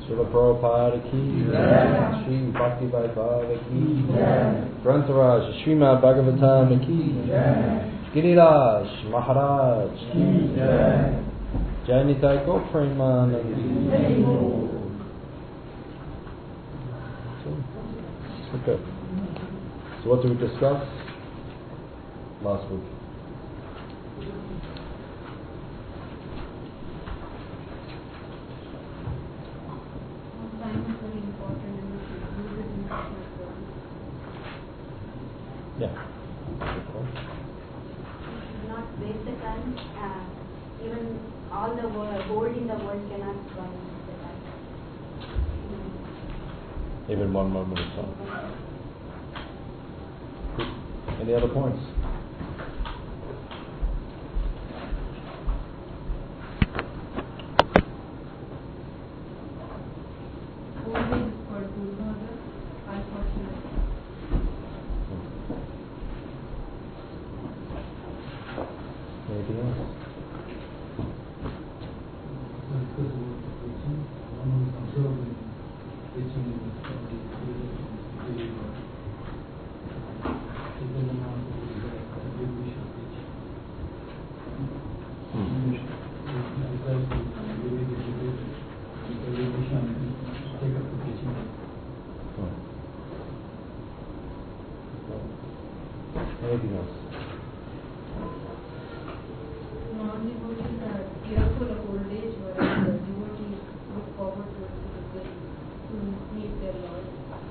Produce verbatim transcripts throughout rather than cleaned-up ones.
Srila Prabhupada ki jai. Shri Bhakti Vaibhava ki jai. Grantaraj Srimad Bhagavatam ki jai. Giriraj Maharaj ki jai. Jai Nitai Gopremanand ki jai. Okay. So what did we discuss last week? Yeah. Not waste the time. Uh, even all the world, gold in the world cannot buy the time. Even one moment of time. Any other points? Anything else? Anything else? Non-devotees are fearful of old age, whereas the devotees look forward to it because they will meet their Lord.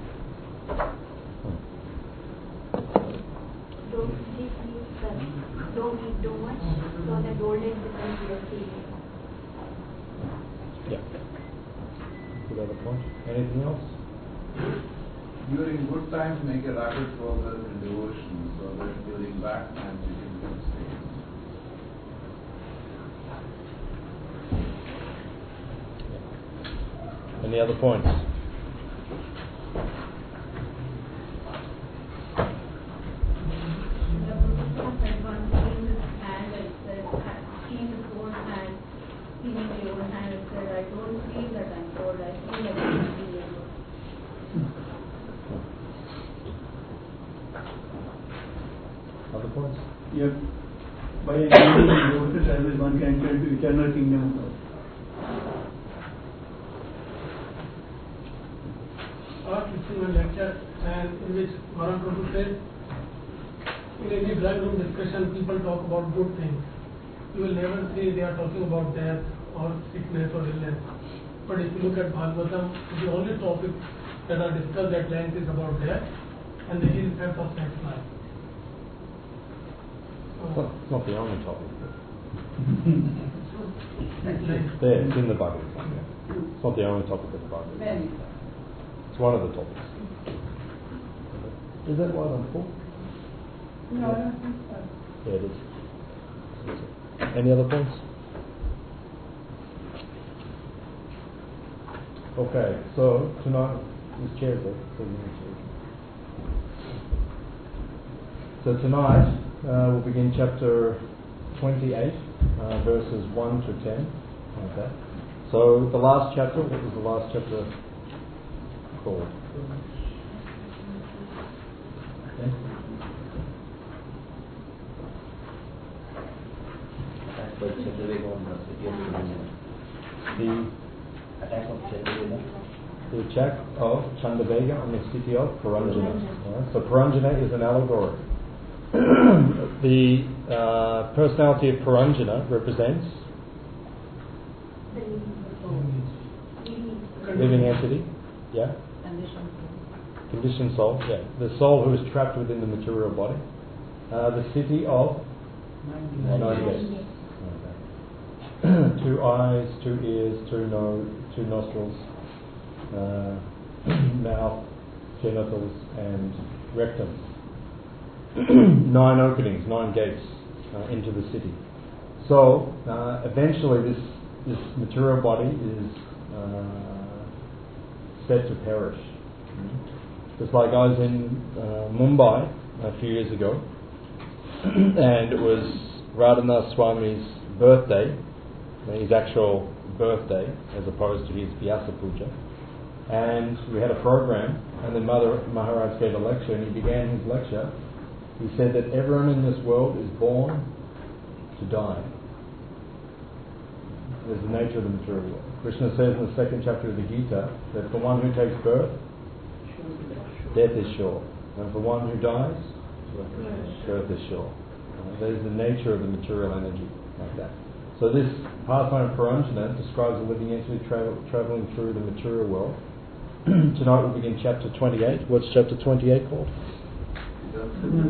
Don't eat, uh, don't eat too much, so that old age becomes your feeling. Yeah. Good other point. Anything else? During good times, make a rapid progress in devotion, so that during bad times you can stay. Any other points? The Buddha said one seeing his hand and said, seeing his own hand, seeing my own hand and said, I don't feel that I'm cold, I feel like I'm feeling good. Other points? Yep. By engaging in devotional service, one can enter into eternal kingdom of God. I was listening to a lecture and in which Maharaj Prabhu said, in any drawing room discussion, people talk about good things. You will never say they are talking about death or sickness or illness. But if you look at Bhagavatam, the only topics that are discussed at length is about death and the ill effects of sex life. It's not, it's not the only topic. Like, There, it's in the Bhagavad Gita. It's not the only topic of the Bhagavad Gita. It's one of the topics. Is that one on four? No, I don't think so. Yeah, it is. Any other points? Okay, so tonight, this chair there. So, you need to- so tonight uh, we'll begin chapter twenty-eight, uh, verses one to ten. Okay. So the last chapter, what was the last chapter called? Okay. But Chandravega on the city of Purandjana. The Attack of Chandravega. the attack of Chandravega on the city of Purandjana. Right? So Purandjana is an allegory. the uh, personality of Purandjana represents living entity, yeah, conditioned soul, yeah, the soul who is trapped within the material body. Uh, the city of nine gates. Okay. Two eyes, two ears, two nose, two nostrils, uh, mouth, genitals, and rectum. Nine openings, nine gates uh, into the city. So uh, eventually, this this material body is uh, said to perish. Just like I was in uh, Mumbai a few years ago, and it was Radhanath Swami's birthday, his actual birthday as opposed to his Vyasa Puja. And we had a program, and then Mother Maharaj gave a lecture, and he began his lecture. He said that everyone in this world is born to die. There's the nature of the material world. Krishna says in the second chapter of the Gita that for one who takes birth, death is sure. And for one who dies, birth is sure. Uh, there's the nature of the material energy, like that. So this pathway of Paranjana describes a living entity tra- travelling through the material world. Tonight we'll begin chapter twenty-eight. What's chapter twenty-eight called? What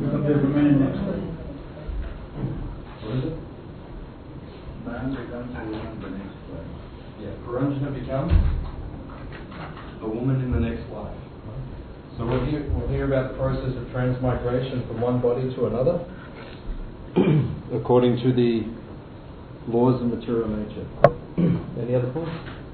is it? Man becomes a woman in the next life. Yeah, Paranjana becomes a woman in the next life. So we'll hear, we'll hear about the process of transmigration from one body to another according to the laws of material nature. Any other points?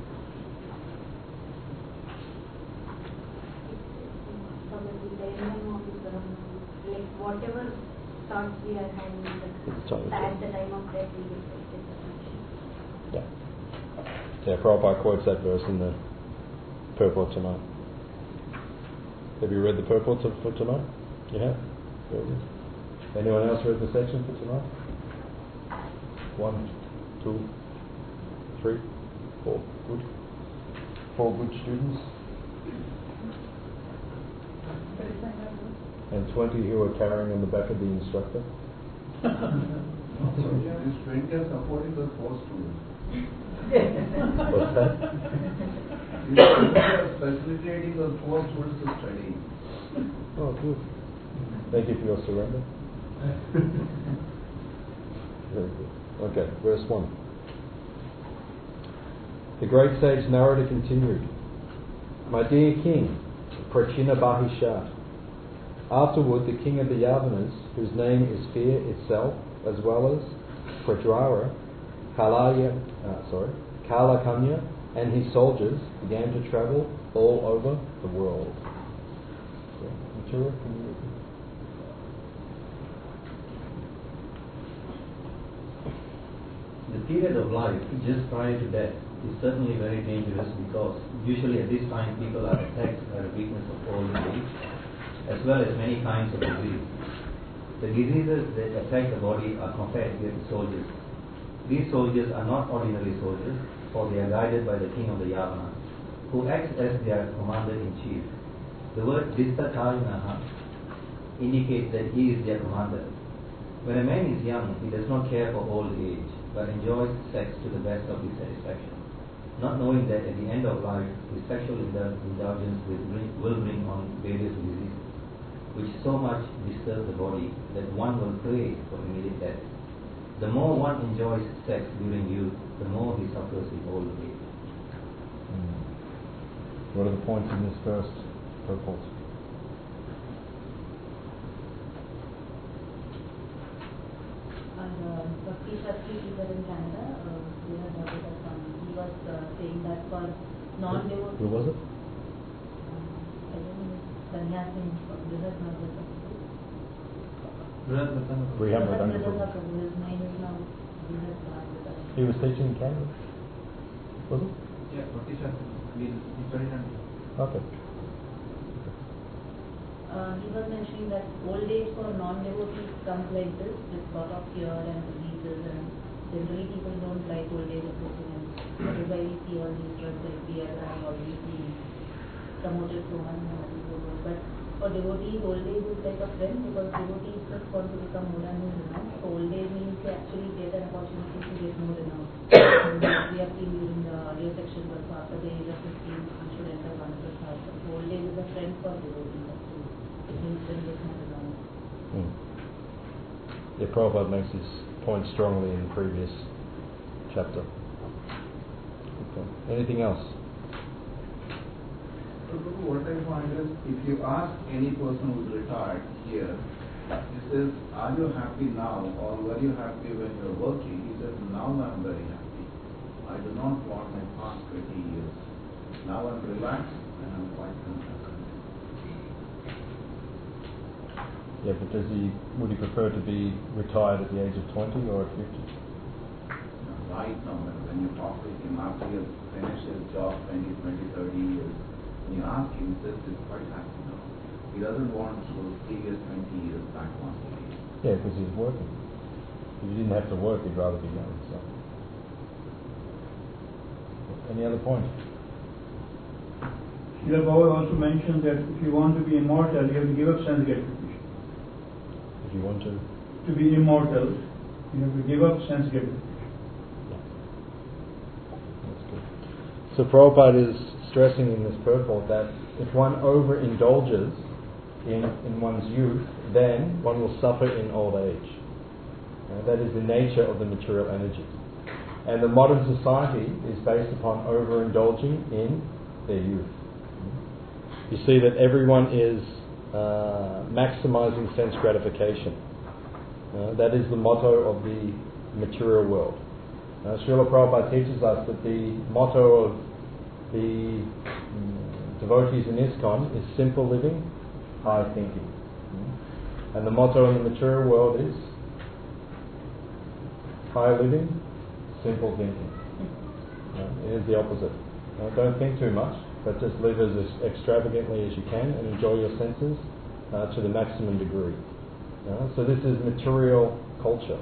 Like whatever thoughts we are having at the time of death, we will take it. Yeah. Yeah, Prabhupada quotes that verse in the purport tonight. Have you read the purport to, for tonight? You have? Very good. Anyone else read the section for tonight? One, two, three, four. Good. Four good students. And twenty who are carrying on the back of the instructor. So yeah, this twenty are supporting the four students. What's that? These twenty are facilitating the four students to study. Oh, good. Thank you for your surrender. Very good. Okay, verse one. The great sage Narada continued, My dear king, Prachina Bahishat. Afterward, the king of the Yavanas, whose name is fear itself, as well as Prajwara, Kalaya, uh, sorry, Kalakanya, and his soldiers began to travel all over the world. So, Matura, can you read? The period of life just prior to death is certainly very dangerous because usually at this time people are attacked by the weakness of old age, as well as many kinds of disease. The diseases that affect the body are compared with soldiers. These soldiers are not ordinary soldiers, for they are guided by the king of the Yavana, who acts as their commander-in-chief. The word Distatayanaha indicates that he is their commander. When a man is young, he does not care for old age, but enjoys sex to the best of his satisfaction, not knowing that at the end of life, his sexual indul- indulgence will bring, will bring on various diseases, which so much disturb the body that one will pray for immediate death. The more one enjoys sex during youth, the more he suffers in old age. Mm. What are the points in this first purport? And Bhakti Shastri teacher in Canada, uh, we have heard that um, he was uh, saying that for non-devotees. Who was it? Um, I don't know, Sannyasi, Brihad Bhagavata. Brihad Brihad Bhagavata. Bhagavata, his name is now Brihad Bhagavata. He was teaching in Canada? Was it? Yeah, Bhakti Shastri. We studied under. Okay. Uh, he was mentioning that old age for non-devotees comes like this, with lot of fear and diseases, and generally people don't like old age approaching, and that is why we see all these drugs like B R I or we see promoted so much and all these programs. But for devotees, old age is like a friend, because devotees just want to become more and more renowned. So old age means they actually get an opportunity to get more renowned. And we have seen during the earlier section, but after the age of fifteen, we should enter one prasad. So old age is a friend for devotees. Hmm. Yeah, Prabhupada makes this point strongly in the previous chapter. Okay. Anything else? So, what I find is, if you ask any person who's retired here, he says, are you happy now, or were you happy when you were working? He says, now I'm very happy. I do not want my past twenty years. Now I'm relaxed and I'm quite content. Yeah, but does he, would he prefer to be retired at the age of twenty or at fifty? I right now, when you talk to him after he has finished his job twenty, twenty, thirty years, when you ask him, he says he's quite happy now. He doesn't want those previous twenty years back once again. Yeah, because he's working. If he didn't have to work, he'd rather be young. So. Any other points? Srila Baba also mentioned that if you want to be immortal, you have to give up sense gratification. If you want to? To be immortal, you have to give up sense gratification. That's good. So Prabhupada is stressing in this purport that if one overindulges in, in one's youth, then one will suffer in old age. Uh, that is the nature of the material energy. And the modern society is based upon overindulging in their youth. You see that everyone is uh, maximizing sense gratification. Uh, that is the motto of the material world. Uh, Srila Prabhupada teaches us that the motto of the um, devotees in ISKCON is simple living, high thinking. Mm. And the motto in the material world is high living, simple thinking. Uh, it is the opposite. Uh, don't think too much, but just live as extravagantly as you can and enjoy your senses uh, to the maximum degree. Uh, so this is material culture.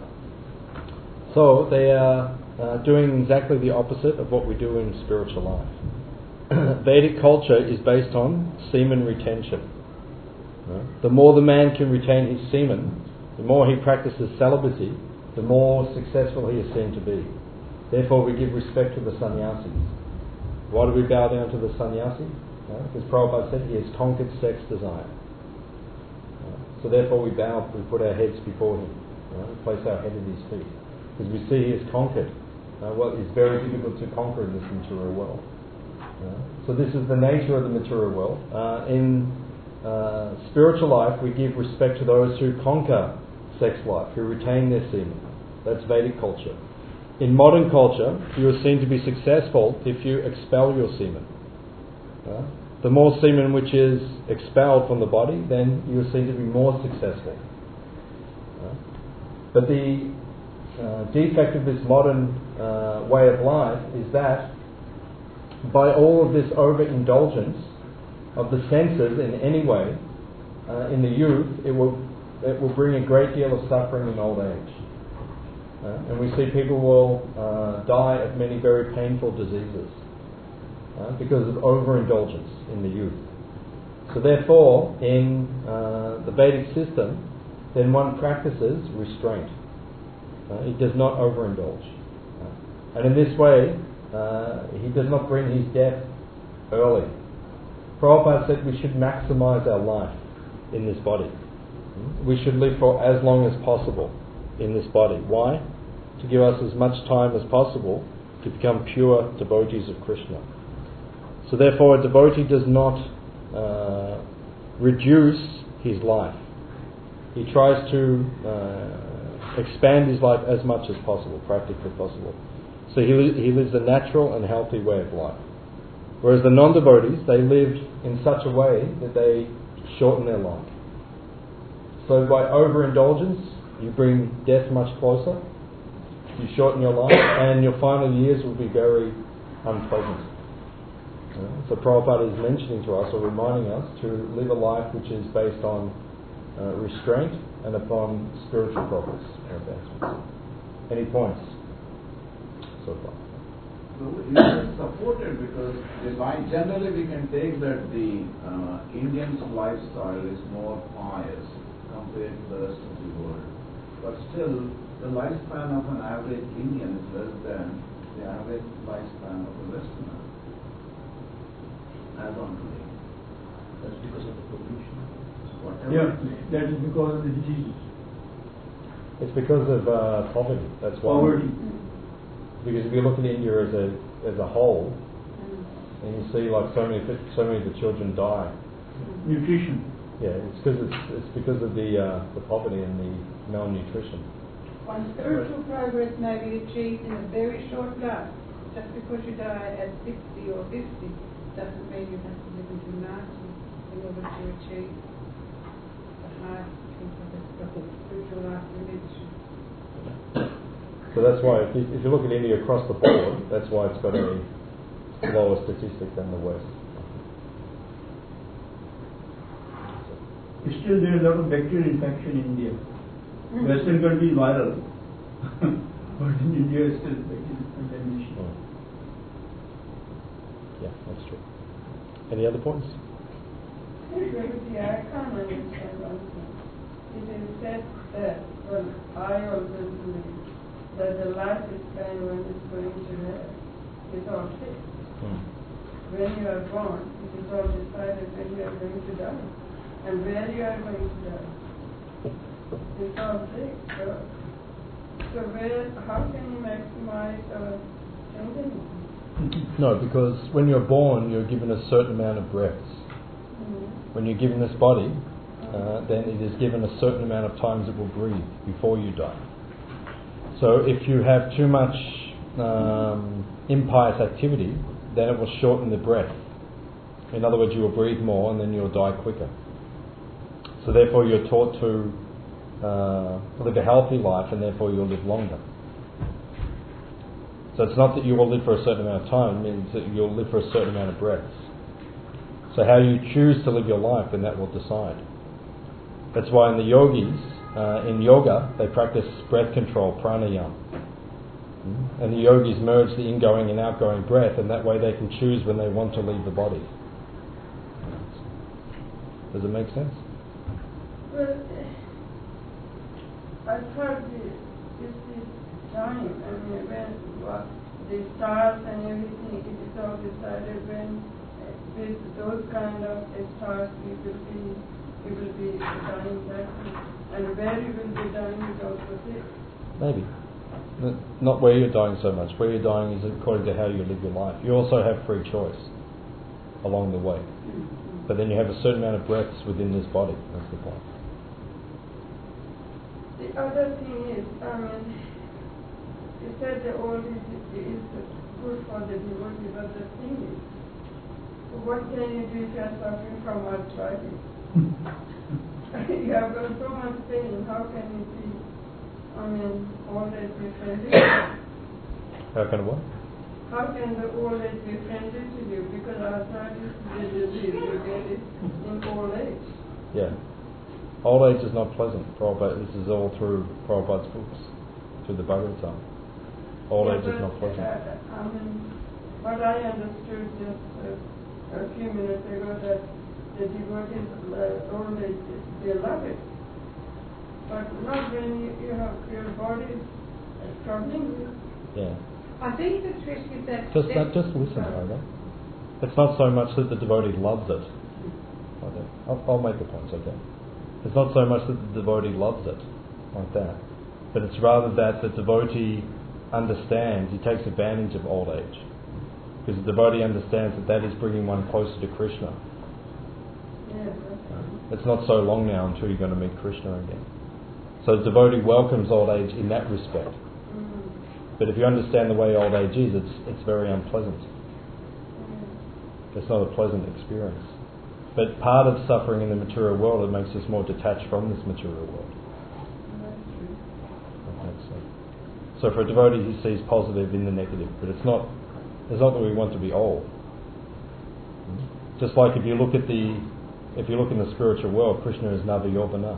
So they are uh, doing exactly the opposite of what we do in spiritual life. Vedic culture is based on semen retention. Uh, the more the man can retain his semen, the more he practices celibacy, the more successful he is seen to be. Therefore we give respect to the sannyasis. Why do we bow down to the sannyasi? Uh, because Prabhupada said he has conquered sex desire. Uh, so therefore we bow, we put our heads before him. Uh, we place our head at his feet. Because we see he has conquered uh, what is very difficult to conquer in this material world. Uh, so this is the nature of the material world. Uh, in uh, spiritual life we give respect to those who conquer sex life, who retain their semen. That's Vedic culture. In modern culture, you are seen to be successful if you expel your semen. Uh, the more semen which is expelled from the body, then you are seen to be more successful. Uh, but the uh, defect of this modern uh, way of life is that by all of this overindulgence of the senses in any way, uh, in the youth, it will it will bring a great deal of suffering in old age. Uh, and we see people will uh, die of many very painful diseases uh, because of overindulgence in the youth. So therefore, in uh, the Vedic system, then one practices restraint. Uh, he does not overindulge. Uh, and in this way, uh, he does not bring his death early. Prabhupada said we should maximize our life in this body. We should live for as long as possible in this body. Why? To give us as much time as possible to become pure devotees of Krishna. So therefore a devotee does not uh, reduce his life. He tries to uh, expand his life as much as possible, practically possible. So he, li- he lives a natural and healthy way of life. Whereas the non-devotees, they live in such a way that they shorten their life. So by overindulgence, you bring death much closer, you shorten your life, and your final years will be very unpleasant. Uh, so Prabhupada is mentioning to us, or reminding us, to live a life which is based on uh, restraint and upon spiritual progress or advancements. Any points so far? So it is supported because divine, generally we can take that the uh, Indian's lifestyle is more pious compared to the rest of the world. But still, the lifespan of an average Indian is less than the average lifespan of a Westerner, as on today. That's because of the pollution. Whatever. Yeah, that is because of the diseases. It's because of uh, poverty. That's why. Poverty. Because if you look at India as a as a whole, and you see like so many so many of the children die. Nutrition. Yeah, it's because it's, it's because of the uh, the poverty and the malnutrition. One spiritual progress may be achieved in a very short life. Just because you die at sixty or fifty doesn't mean you have to live into ninety in order to achieve the highest peak of the spiritual life we mentioned. So that's why, if you, if you look at India across the board, that's why it's got a lower statistic than the West. Still, there is a lot of bacterial infection in India. Western country is viral, but in India, it's still bacterial contamination. Oh. Yeah, that's true. Any other points? Yeah, I can't understand one thing. It is said that, well, I also believe that the lifespan when it's going to have is all fixed. Hmm. When you are born, it is all decided when you are going to die and where you are going to die. It's all fixed. So, so where, how can you maximize or change anything? No, because when you're born, you're given a certain amount of breaths. Mm-hmm. When you're given this body, uh, then it is given a certain amount of times it will breathe before you die. So if you have too much um, impious activity, then it will shorten the breath. In other words, you will breathe more and then you'll die quicker. So therefore you're taught to uh, live a healthy life and therefore you'll live longer. So it's not that you will live for a certain amount of time, it means that you'll live for a certain amount of breaths. So how you choose to live your life, then that will decide. That's why in the yogis, uh, in yoga, they practice breath control, pranayama. Mm-hmm. And the yogis merge the ingoing and outgoing breath, and that way they can choose when they want to leave the body. Does it make sense? Well, I thought this, this is time, I mean, when what, the stars and everything, it is all decided when uh, with those kind of stars we will be, we will be dying that way. And where you will be dying is also fixed. Maybe. Not where you're dying so much. Where you're dying is according to how you live your life. You also have free choice along the way. Mm-hmm. But then you have a certain amount of breaths within this body. That's the point. The other thing is, I mean, you said the old is, is good for the devotee, but the thing is, what can you do if you are suffering from arthritis? You have got so much pain, how can you be, I mean, old age be friendly? How can what? How can the old age be friendly to you? Because arthritis is a disease, you get it in old age. Yeah. Old age is not pleasant. Prabhupada, this is all through Prabhupada's books, through the Bhagavatam. Old yeah, age is not pleasant. Uh, I mean, what I understood just uh, a few minutes ago that the devotees, uh, old age, they love it. But not when you, you have your body struggling with. Yeah. I think the trick is that... Just, that, just listen, Olga. It's not so much that the devotee loves it. Okay. I'll, I'll make the points, okay? It's not so much that the devotee loves it, like that. But it's rather that the devotee understands, he takes advantage of old age. Because the devotee understands that that is bringing one closer to Krishna. Yes. It's not so long now until you're going to meet Krishna again. So the devotee welcomes old age in that respect. Mm-hmm. But if you understand the way old age is, it's it's very unpleasant. Mm-hmm. It's not a pleasant experience. But part of suffering in the material world, it makes us more detached from this material world. Okay, so. so for a devotee, he sees positive in the negative, but it's not. It's not that we want to be old. Just like if you look at the, if you look in the spiritual world, Krishna is Navayovana.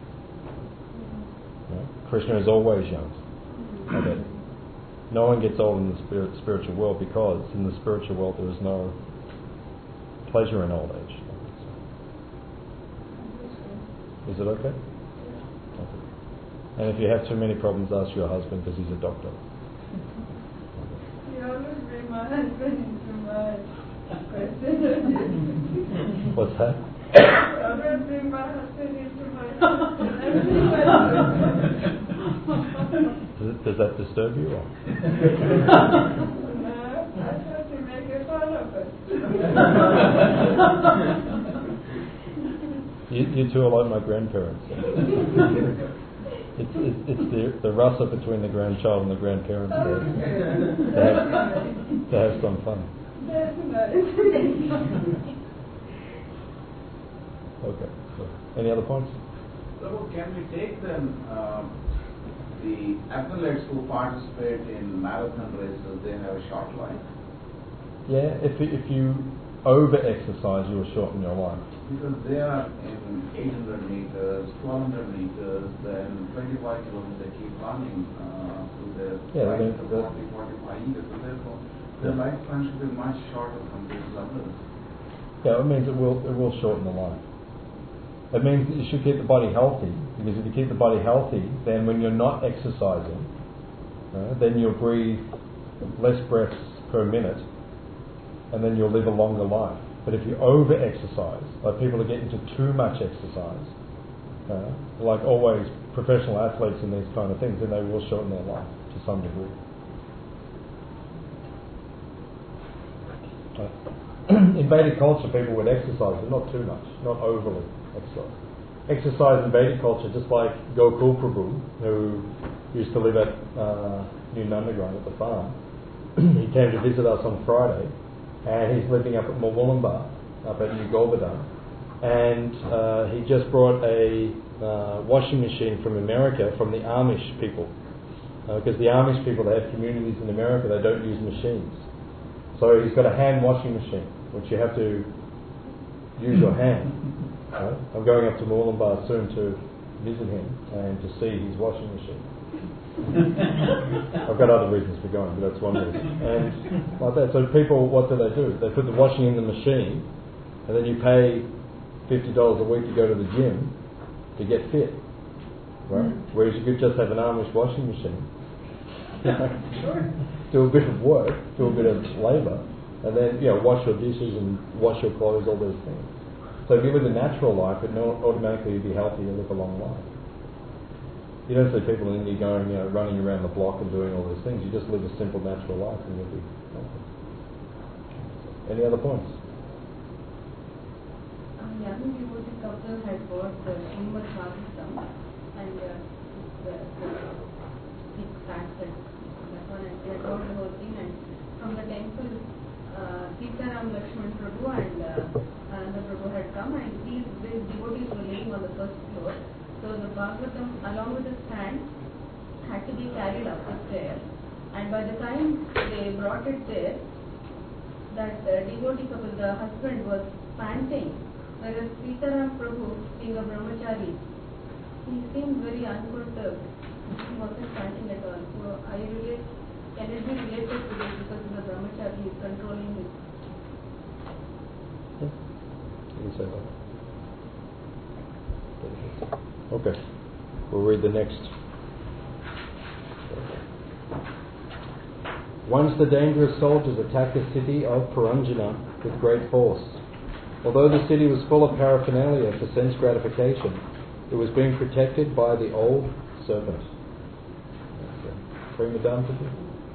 Yeah? Krishna is always young. Okay. No one gets old in the spirit, spiritual world because in the spiritual world there is no pleasure in old age. Is it okay? Okay. And if you have too many problems, ask your husband because he's a doctor. You always bring my husband into my question. What's that? You always bring my husband into my question. Does, it, does that disturb you? Or? No, I thought you make a fun of it. You, you two are like my grandparents. It's, it's, it's the, the rasa between the grandchild and the grandparents to, to, have, to have some fun. That's nice. Okay. So, any other points? So can we take then uh, the athletes who participate in marathon races, they have a short life. Yeah, if you, if you over-exercise, you will shorten your life. Because they are in eight hundred meters, twelve hundred meters, then twenty-five kilometers, they keep running uh, to their Yeah, right they- to they- forty, forty-five years. So therefore, their lifespan should be much shorter compared to others. Yeah, it means it will it will shorten the life. It means that you should keep the body healthy, because if you keep the body healthy, then when you're not exercising, uh, then you'll breathe less breaths per minute, and then you'll live a longer life. But if you over-exercise, like people are getting into too much exercise, uh, like always professional athletes and these kind of things, then they will shorten their life to some degree. Uh, in Vedic culture, people would exercise, but not too much, not overly exercise. Exercise in Vedic culture, just like Gokul Prabhu, who used to live at uh, New Nandagram at the farm. He came to visit us on Friday, and he's living up at Mawulambar, up at New Govardhan, and uh, he just brought a uh, washing machine from America, from the Amish people, because uh, the Amish people, they have communities in America, they don't use machines. So he's got a hand washing machine, which you have to use your hand. Right? I'm going up to Mawulambar soon to visit him and to see his washing machine. I've got other reasons for going, but that's one reason. And like that, so people, what do they do? They put the washing in the machine, and then you pay fifty dollars a week to go to the gym to get fit, right? Whereas you could just have an Amish washing machine, do a bit of work, do a bit of labour, and then you know wash your dishes and wash your clothes, all those things. So if you live a natural life, it no, automatically you'll be healthy and live a long life. You don't see people in India going, you know, running around the block and doing all these things. You just live a simple, natural life and you'll be healthy. Any other points? Um, young devotee couple had bought the Srimad Bhagavatam and uh, the, the big fact that that one, and they had bought the whole thing, and from the temple, uh, Sitaram Lakshman Prabhu and uh, Ananda Prabhu had come, and these, these devotees were living on the first floor. So the Bhagavatam, along with the stand, had to be carried up the stair. And by the time they brought it there, that uh, devotee couple, the husband was panting, whereas Sitaram Prabhu, being a brahmachari, he seemed very unperturbed. He wasn't panting at all. So I relate, can it be related to this because the brahmachari is controlling it? Yeah. You can say that. Okay, we'll read the next. Once the dangerous soldiers attacked the city of Puranjana with great force. Although the city was full of paraphernalia for sense gratification, it was being protected by the old serpent. Bring it down to you.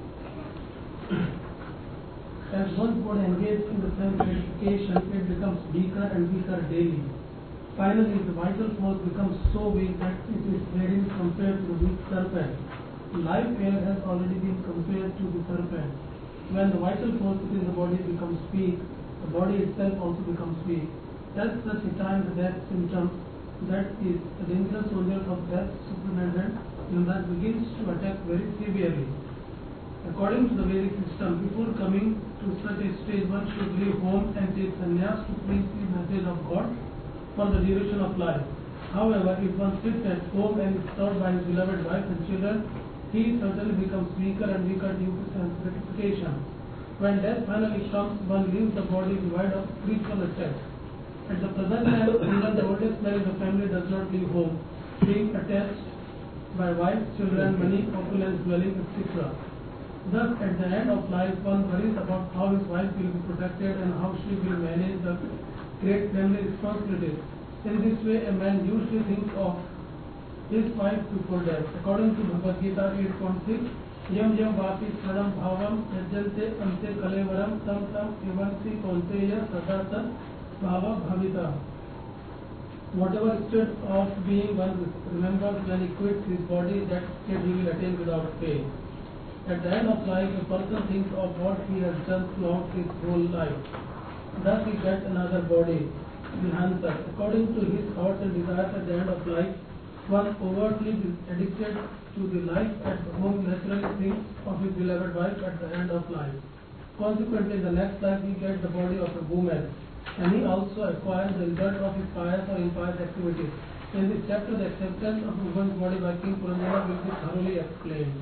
As one would engage in the sense gratification, it becomes weaker and weaker daily. Finally, the vital force becomes so weak that it is therein compared to the weak serpent. Life air has already been compared to the serpent. When the vital force within the body becomes weak, the body itself also becomes weak. That's the time the death symptom, that is, the dangerous soldier of death superintendent, that begins to attack very severely. According to the Vedic system, before coming to such a stage, one should leave home and take sannyas to preach the message of God for the duration of life. However, if one sits at home and is served by his beloved wife and children, he certainly becomes weaker and weaker due to sense gratification. When death finally comes, one leaves the body devoid of spiritual effect. At the present time, even the oldest man in the family does not leave home, being attached by wife, children, money, opulence, dwelling, et cetera. Thus, at the end of life, one worries about how his wife will be protected and how she will manage the great family responsibilities. In this way, a man usually thinks of his wife before death. According to Bhagavad Gita eight point six, Yam yam vapi sadam bhavam yajjante ante kalevaram tam tam evansi konteya sadata bhava bhavita. Whatever state of being one remembers when he quits his body, that state he will attain without pain. At the end of life, a person thinks of what he has done throughout his whole life. Thus he gets another body, the Hansa. According to his thoughts and desires at the end of life, one overtly addicted to the life and whom naturally thinks of his beloved wife at the end of life. Consequently, in the next life he gets the body of a woman, and he also acquires the result of his pious or impious activities. In this chapter, the acceptance of woman's body by King Puranjana will be thoroughly explained.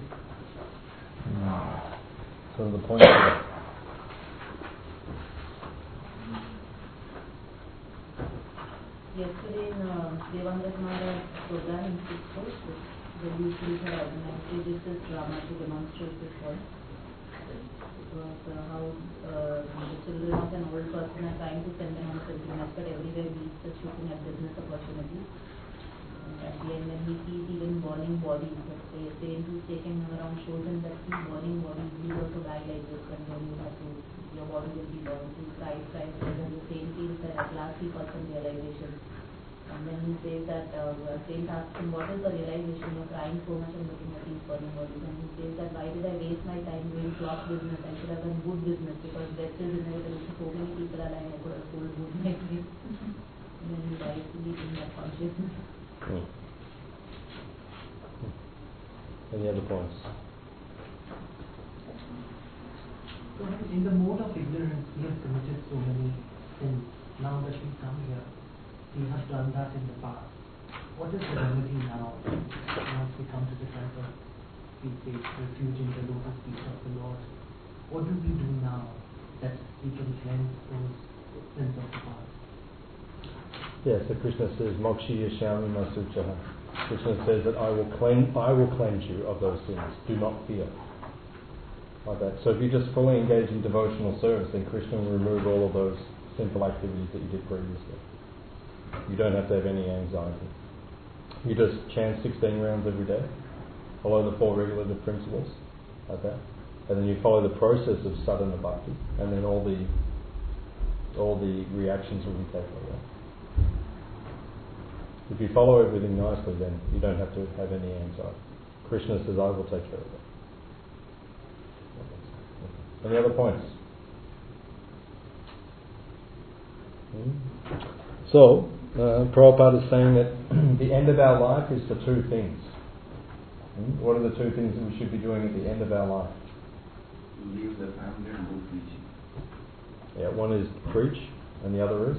So the point is, yesterday in uh, Devangrat Maharaj's program in six course, the U C had organized this is drama to demonstrate this point. It was uh, how uh, the children of an old person are trying to send them on a pilgrimage, but everywhere meets the shooting at business opportunities. And at the end, when he sees even burning bodies, let's say a saint who's taken him around shows him that see burning bodies, you also die like this, and then you have to, your body will be burned. He cries, cries, cries, and the saint feels that at last he got some realization. And then he says that uh, the saint asks him, what is the realization? You're crying so much and looking at these burning bodies. And he says that why did I waste my time doing cloth business? I should have done good business, because death is inevitable. So many people are lying, I could have sold good like this. And then he dies to be in that consciousness. Hmm. Any other points? So in the mode of ignorance, we have committed so many sins. Now that we come here, we have done that in the past. What is the remedy now? Once we come to the temple, we take refuge in the lotus feet of the Lord. What do we do now that we can cleanse those sins of the past? Yes, so Krishna says, Mokshi Yashami Masuchaha. Krishna says that I will cleanse, I will cleanse you of those sins. Do not fear. Like that. So if you just fully engage in devotional service, then Krishna will remove all of those sinful activities that you did previously. You don't have to have any anxiety. You just chant sixteen rounds every day, follow the four regulative principles, like that, and then you follow the process of sadhana bhakti, and then all the all the reactions will be taken away. If you follow everything nicely, then you don't have to have any anxiety. Krishna says, I will take care of it. Any other points? Hmm? So, uh, Prabhupada is saying that the end of our life is for two things. Hmm? What are the two things that we should be doing at the end of our life? Leave the family and go preaching. Yeah, one is preach, and the other is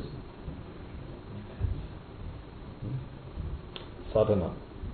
sadhana.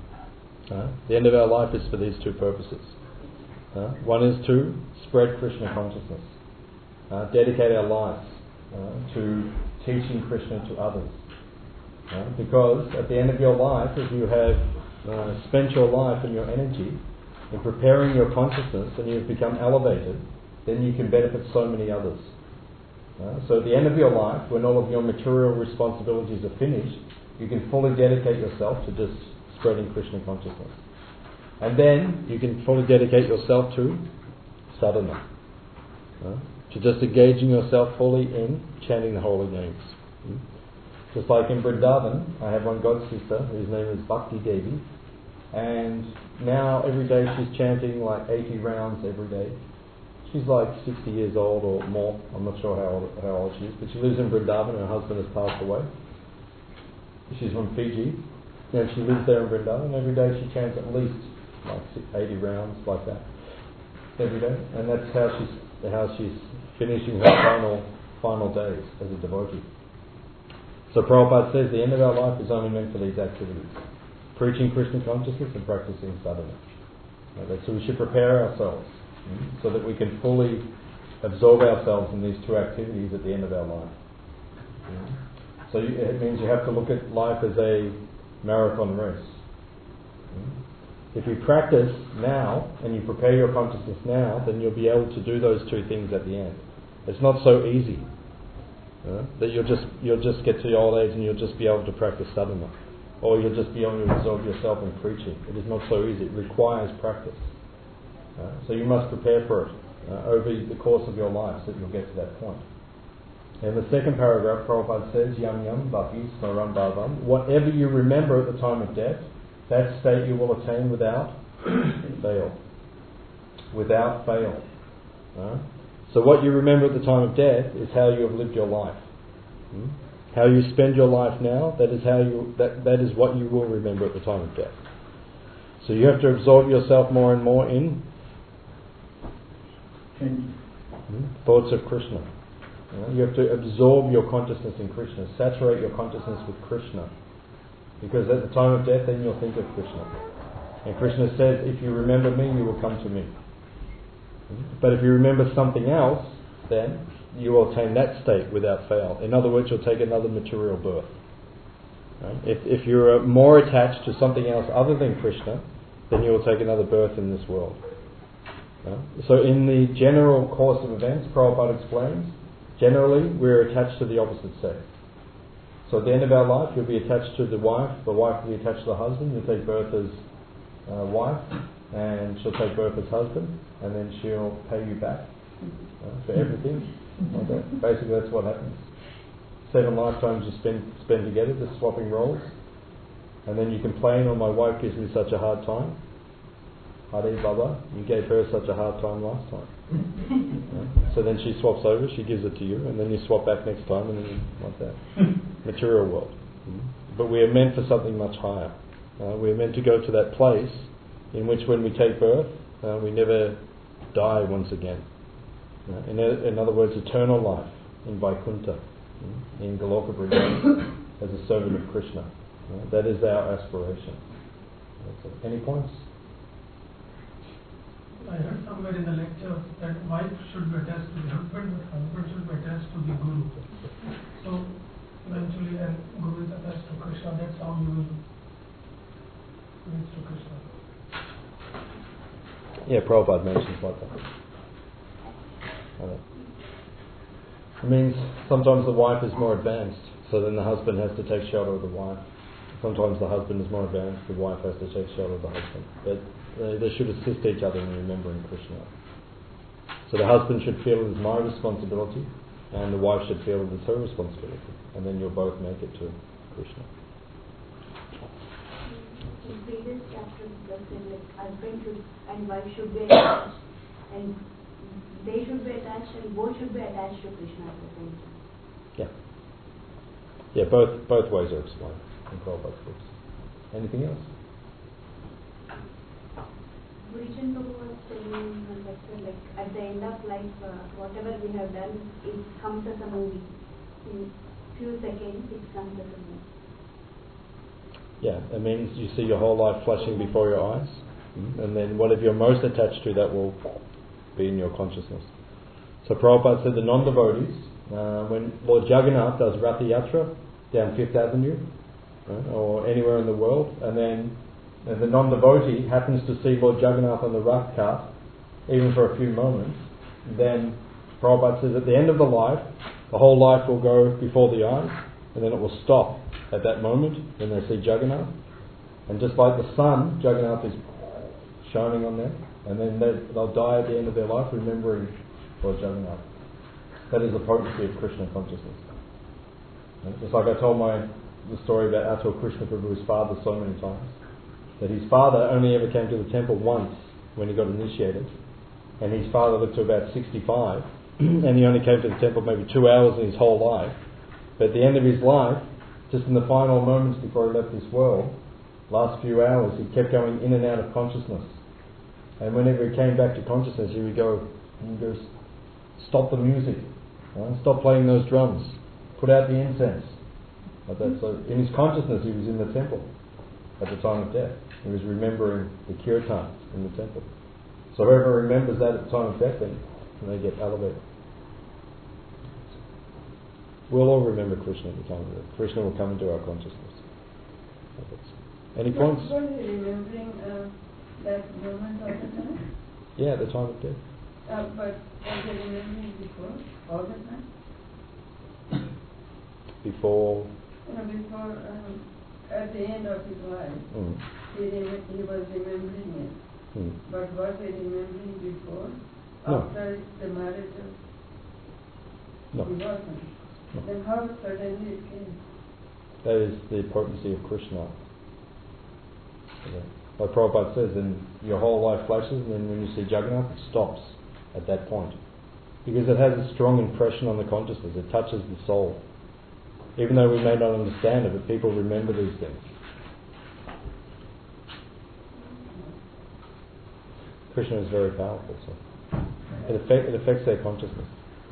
Uh, the end of our life is for these two purposes. Uh, one is to spread Krishna consciousness, uh, dedicate our lives uh, to teaching Krishna to others. Uh, because at the end of your life, if you have uh, spent your life and your energy in preparing your consciousness and you've become elevated, then you can benefit so many others. Uh, so at the end of your life, when all of your material responsibilities are finished, you can fully dedicate yourself to just spreading Krishna consciousness. And then you can fully dedicate yourself to sadhana, uh, to just engaging yourself fully in chanting the holy names. Mm. Just like in Vrindavan, I have one god sister whose name is Bhakti Devi, and now every day she's chanting like eighty rounds every day. She's like sixty years old or more, I'm not sure how old, how old she is, but she lives in Vrindavan. Her husband has passed away. She's from Fiji, and she lives there in Vrindavan. Every day she chants at least like eighty rounds like that every day, and that's how she's how she's finishing her final final days as a devotee. So Prabhupada says the end of our life is only meant for these activities: preaching Krishna consciousness and practicing sadhana. Okay, so we should prepare ourselves mm, so that we can fully absorb ourselves in these two activities at the end of our life. Mm. So you, it means you have to look at life as a marathon race. Mm. If you practice now and you prepare your consciousness now, then you'll be able to do those two things at the end. It's not so easy uh, that you'll just you'll just get to your old age and you'll just be able to practice sadhana, or you'll just be able to absorb yourself in preaching. It is not so easy. It requires practice. Uh, so you must prepare for it uh, over the course of your life so that you'll get to that point. In the second paragraph, Prabhupada says, Yam yam bhapi smaram bhavam. Whatever you remember at the time of death, that state you will attain without fail. Without fail. Uh, so what you remember at the time of death is how you have lived your life. Hmm? How you spend your life now, that is how you that, that is what you will remember at the time of death. So you have to absorb yourself more and more in And thoughts of Krishna. You know, you have to absorb your consciousness in Krishna, saturate your consciousness with Krishna. Because at the time of death, then you'll think of Krishna. And Krishna says, if you remember me, you will come to me. But if you remember something else, then you will attain that state without fail. In other words, you'll take another material birth. Right? If, if you're more attached to something else other than Krishna, then you will take another birth in this world. Right? So in the general course of events, Prabhupada explains, generally we're attached to the opposite sex. So at the end of our life, you'll be attached to the wife, the wife will be attached to the husband, you'll take birth as uh, wife, and she'll take birth as husband, and then she'll pay you back uh, for everything. Okay. Basically that's what happens. Seven lifetimes you spend spend together, just swapping roles, and then you complain, oh my wife gives me such a hard time. Hare Baba, you gave her such a hard time last time. Yeah. So then she swaps over, she gives it to you, and then you swap back next time, and then like that. Material world. Mm-hmm. But we are meant for something much higher. Uh, we are meant to go to that place in which when we take birth, uh, we never die once again. Uh, in, in other words, eternal life in Vaikuntha, mm-hmm. in Goloka Vrindavan, as a servant of Krishna. Uh, that is our aspiration. Any points? I heard somewhere in the lecture that wife should be attached to the husband, but husband should be attached to the guru. So eventually, and guru is attached to Krishna. That's how you will reach to Krishna. Yeah, Prabhupada mentions like that. It means sometimes the wife is more advanced, so then the husband has to take shelter of the wife. Sometimes the husband is more advanced, the wife has to take shelter of the husband. But they, they should assist each other in remembering Krishna. So the husband should feel it is my responsibility, and the wife should feel it is her responsibility. And then you'll both make it to Krishna. In previous chapters, the like husband should and wife should be attached, and they should be attached, and both should be attached to Krishna at the same time. Yeah. Yeah, both both ways are explained in Prabhupada's books. Anything else? Gurujan Prabhu was saying in the lecture, like at the end of life, uh, whatever we have done, it comes as a movie. In few seconds, it comes as a movie. Yeah, it means you see your whole life flashing before your eyes, mm-hmm. and then whatever you're most attached to, that will be in your consciousness. So Prabhupada said the non-devotees, uh, when Lord Jagannath does Ratha Yatra down Fifth Avenue, right, or anywhere in the world, and then and the non-devotee happens to see Lord Jagannath on the Rath cart, even for a few moments, then Prabhupada says at the end of the life, the whole life will go before the eyes, and then it will stop at that moment when they see Jagannath. And just like the sun, Jagannath is shining on them, and then they, they'll die at the end of their life remembering Lord Jagannath. That is the potency of Krishna consciousness. And just like I told my the story about Atul Krishna Prabhu's father so many times, that his father only ever came to the temple once when he got initiated, and his father lived to about sixty-five, and he only came to the temple maybe two hours in his whole life. But at the end of his life, just in the final moments before he left this world, last few hours, he kept going in and out of consciousness. And whenever he came back to consciousness, he would go, he would go stop the music, right? Stop playing those drums, put out the incense. Like that. So in his consciousness, he was in the temple at the time of death. He was remembering the kirtan in the temple. So whoever remembers that at the time of death, then they get elevated. We'll all remember Krishna at the time of death. Krishna will come into our consciousness. Any points? Were they remembering uh, that moment all the time? Yeah, at the time of death. Uh, but were they remembering before, all the time? Before? You know, before, um, at the end of his life, Mm. he, rem- he was remembering it. Mm. But was he remembering before? No. After the marriage of... No. He wasn't. No. Then how suddenly it came? That is the potency of Krishna. Okay. Like Prabhupada says, then your whole life flashes, and then when you see Jagannath, it stops at that point. Because it has a strong impression on the consciousness, it touches the soul. Even though we may not understand it, but people remember these things. Krishna is very powerful, so it, affect, it affects their consciousness.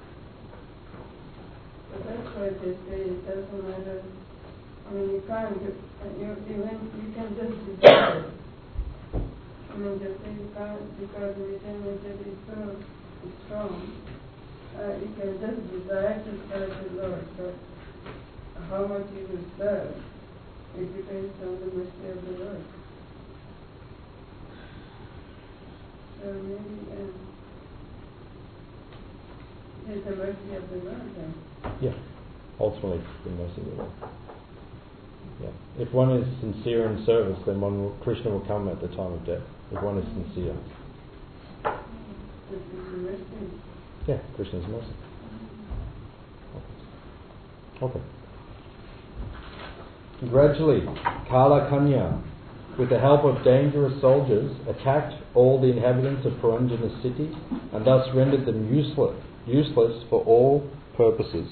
But that's why they say it doesn't matter. I mean, you can't, you, you, even, you can just decide. I mean, just say you can't, because religion is so strong. Uh, you can just desire to serve the Lord, but how much you will serve, it depends on the mercy of the Lord. So maybe um, it's the mercy of the Lord then. Yeah, ultimately the mercy of the Lord. Yeah. If one is sincere in service, then one will, Krishna will come at the time of death. If one is sincere. This is the mercy. Yeah, Krishna's mercy. Okay. Gradually, Kala Kanya, with the help of dangerous soldiers, attacked all the inhabitants of Puranjana city and thus rendered them useless, useless for all purposes.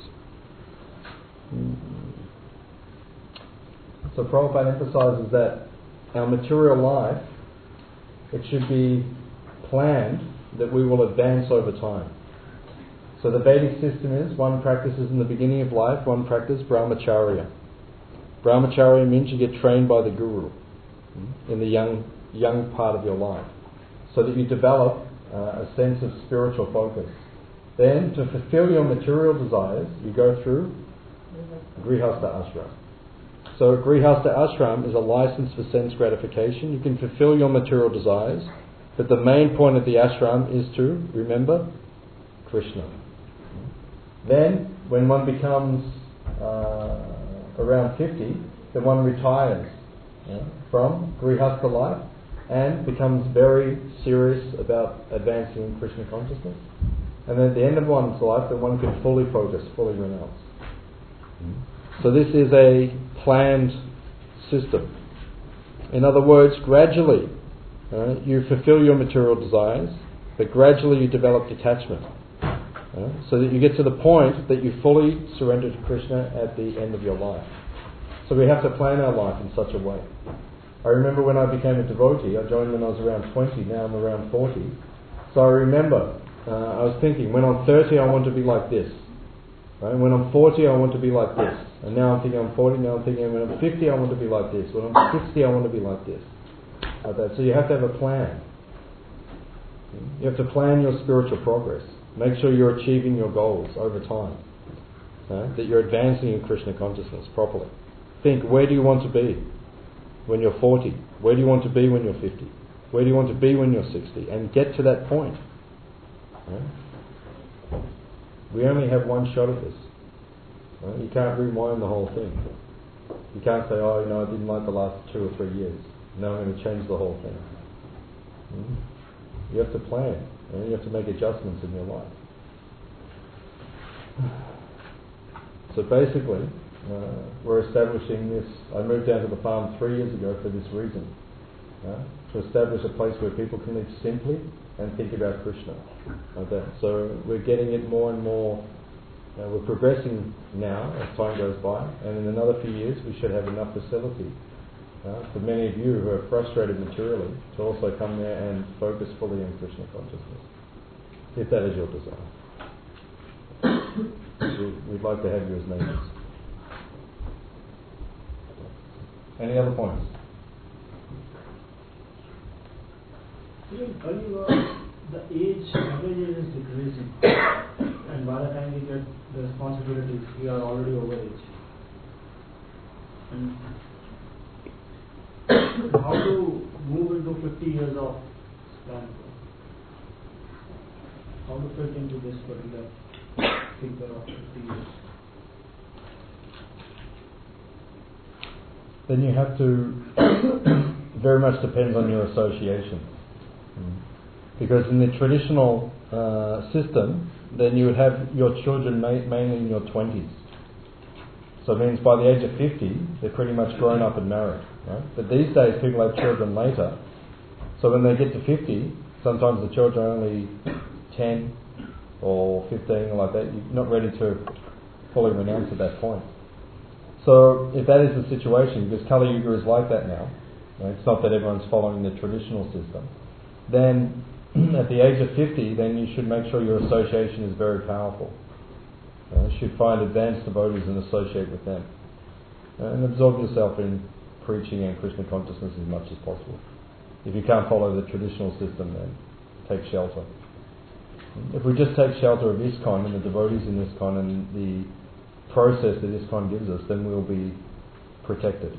So Prabhupada emphasizes that our material life, it should be planned that we will advance over time. So the Vedic system is, one practices in the beginning of life, one practices brahmacharya. Brahmacharya means you get trained by the guru in the young young part of your life, so that you develop uh, a sense of spiritual focus. Then, to fulfill your material desires, you go through Grihastha Ashram. So Grihastha Ashram is a license for sense gratification. You can fulfill your material desires, but the main point of the ashram is to remember Krishna. Then, when one becomes uh, around fifty, then one retires yeah, from Grihastha life and becomes very serious about advancing in Krishna consciousness. And then at the end of one's life, then one can fully focus, fully renounce. So this is a planned system. In other words, gradually uh, you fulfill your material desires, but gradually you develop detachment. Uh, so that you get to the point that you fully surrender to Krishna at the end of your life. So we have to plan our life in such a way. I remember when I became a devotee, I joined when I was around twenty, now I'm around forty. So I remember, uh, I was thinking, when I'm thirty I want to be like this. Right? When I'm forty I want to be like this. And now I'm thinking I'm forty, now I'm thinking when I'm fifty I want to be like this. When I'm sixty I want to be like this. Like that. So you have to have a plan. You have to plan your spiritual progress. Make sure you're achieving your goals over time. Uh, that you're advancing in Krishna consciousness properly. Think, where do you want to be when you're forty? Where do you want to be when you're fifty? Where do you want to be when you're sixty? And get to that point. Uh, we only have one shot at this. Uh, you can't rewind the whole thing. You can't say, oh, you know, I didn't like the last two or three years. Now I'm going to change the whole thing. Mm-hmm. You have to plan. And you have to make adjustments in your life. So basically, uh, we're establishing this. I moved down to the farm three years ago for this reason. Uh, to establish a place where people can live simply and think about Krishna. Like that. So we're getting it more and more. Uh, we're progressing now as time goes by, and in another few years we should have enough facility Uh, for many of you who are frustrated materially, to also come there and focus fully on Krishna consciousness, if that is your desire. we, we'd like to have you as neighbours. Any other points? In Kali-yuga, the age, average age is decreasing, and by the time we get the responsibilities, we are already over age. And how to move into fifty years of span? How to fit into this particular figure of fifty years? Then you have to, very much depends on your association. Because in the traditional uh, system, then you would have your children ma- mainly in your twenties. So it means by the age of fifty, they're pretty much grown up and married. Right? But these days people have children later. So when they get to fifty, sometimes the children are only ten or fifteen or like that. You're not ready to fully renounce at that point. So if that is the situation, because Kali Yuga is like that now, right? It's not that everyone's following the traditional system, then at the age of fifty, then you should make sure your association is very powerful. Uh, you should find advanced devotees and associate with them. Uh, and absorb yourself in preaching and Krishna consciousness as much as possible. If you can't follow the traditional system, then take shelter. If we just take shelter of ISKCON and the devotees in ISKCON and the process that ISKCON gives us, then we'll be protected.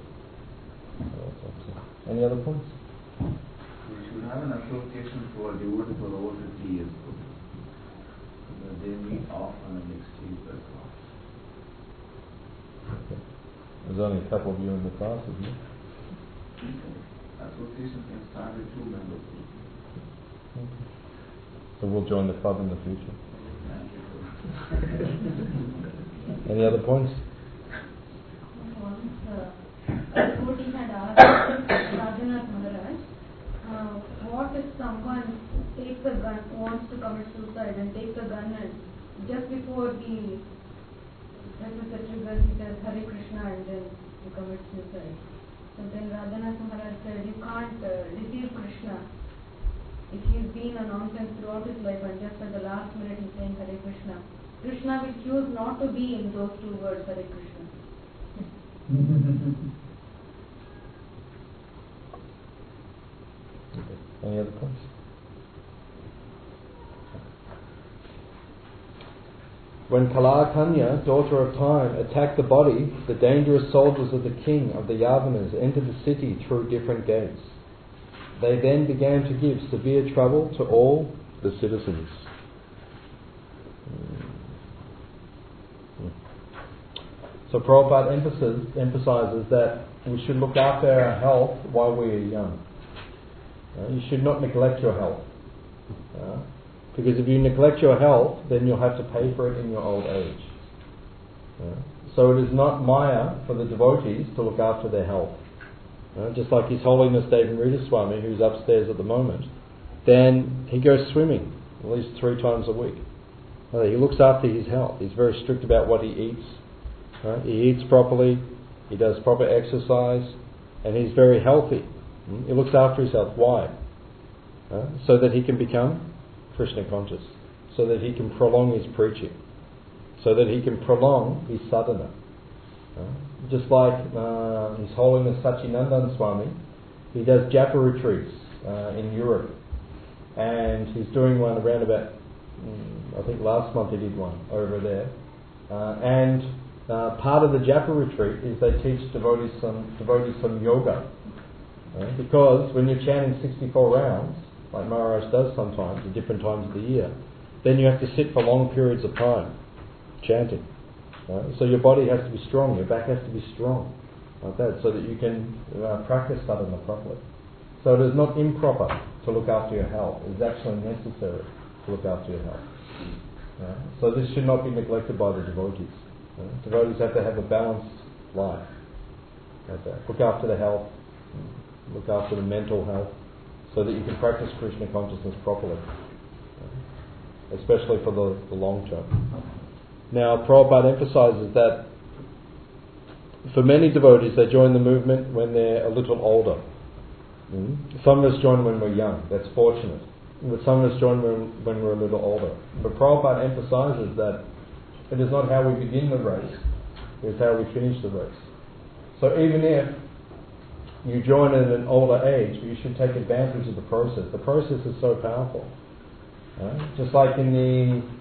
Any other points? We should have an association for devotees for over fifty years. They meet often and exchange their thoughts. Okay. There's only a couple of you in the class, isn't it? Association can start with two members. Okay. So we'll join the club in the future. Any other points? Once uh, a devotee had asked Raghunath Maharaj, uh, what if someone takes a gun, wants to commit suicide and takes a gun, and just before he presses the trigger he says Hare Krishna and then he commits suicide. So then Raghunath Maharaj said, you can't uh, deceive Krishna. If he's been a nonsense throughout his life and just at the last minute he's saying Hare Krishna, Krishna will choose not to be in those two words, Hare Krishna. Okay. Any other points? When Kalakanya, daughter of time, attacked the body, the dangerous soldiers of the king of the Yavanas entered the city through different gates. They then began to give severe trouble to all the citizens. So Prabhupada emphasizes, emphasizes that we should look after our health while we are young. Uh, you should not neglect your health. Uh, because if you neglect your health, then you'll have to pay for it in your old age. Uh, so it is not Maya for the devotees to look after their health. Uh, just like His Holiness Devanrita Swami, who's upstairs at the moment, then he goes swimming at least three times a week. Uh, he looks after his health. He's very strict about what he eats. Uh, he eats properly, he does proper exercise, and he's very healthy. Mm? He looks after his health. Why? Uh, so that he can become Krishna conscious, so that he can prolong his preaching, so that he can prolong his sadhana. Uh, just like uh, His Holiness Sachinandan Swami, he does japa retreats uh, in Europe, and he's doing one around about, mm, I think last month he did one over there, uh, and uh, part of the japa retreat is they teach devotees some devotees some yoga, right? Because when you're chanting sixty-four rounds, like Maharaj does sometimes at different times of the year, then you have to sit for long periods of time chanting. Right? So your body has to be strong, your back has to be strong, like that, so that you can uh, practice sadhana properly. So it is not improper to look after your health. It is actually necessary to look after your health. Right? So this should not be neglected by the devotees. Right? Devotees have to have a balanced life. Like that. Look after the health, look after the mental health, so that you can practice Krishna consciousness properly, right? Especially for the, the long term. Now, Prabhupada emphasizes that for many devotees, they join the movement when they're a little older. Mm? Some of us join when we're young, that's fortunate. But some of us join when, when we're a little older. But Prabhupada emphasizes that it is not how we begin the race, it's how we finish the race. So even if you join at an older age, you should take advantage of the process. The process is so powerful. Right? Just like in the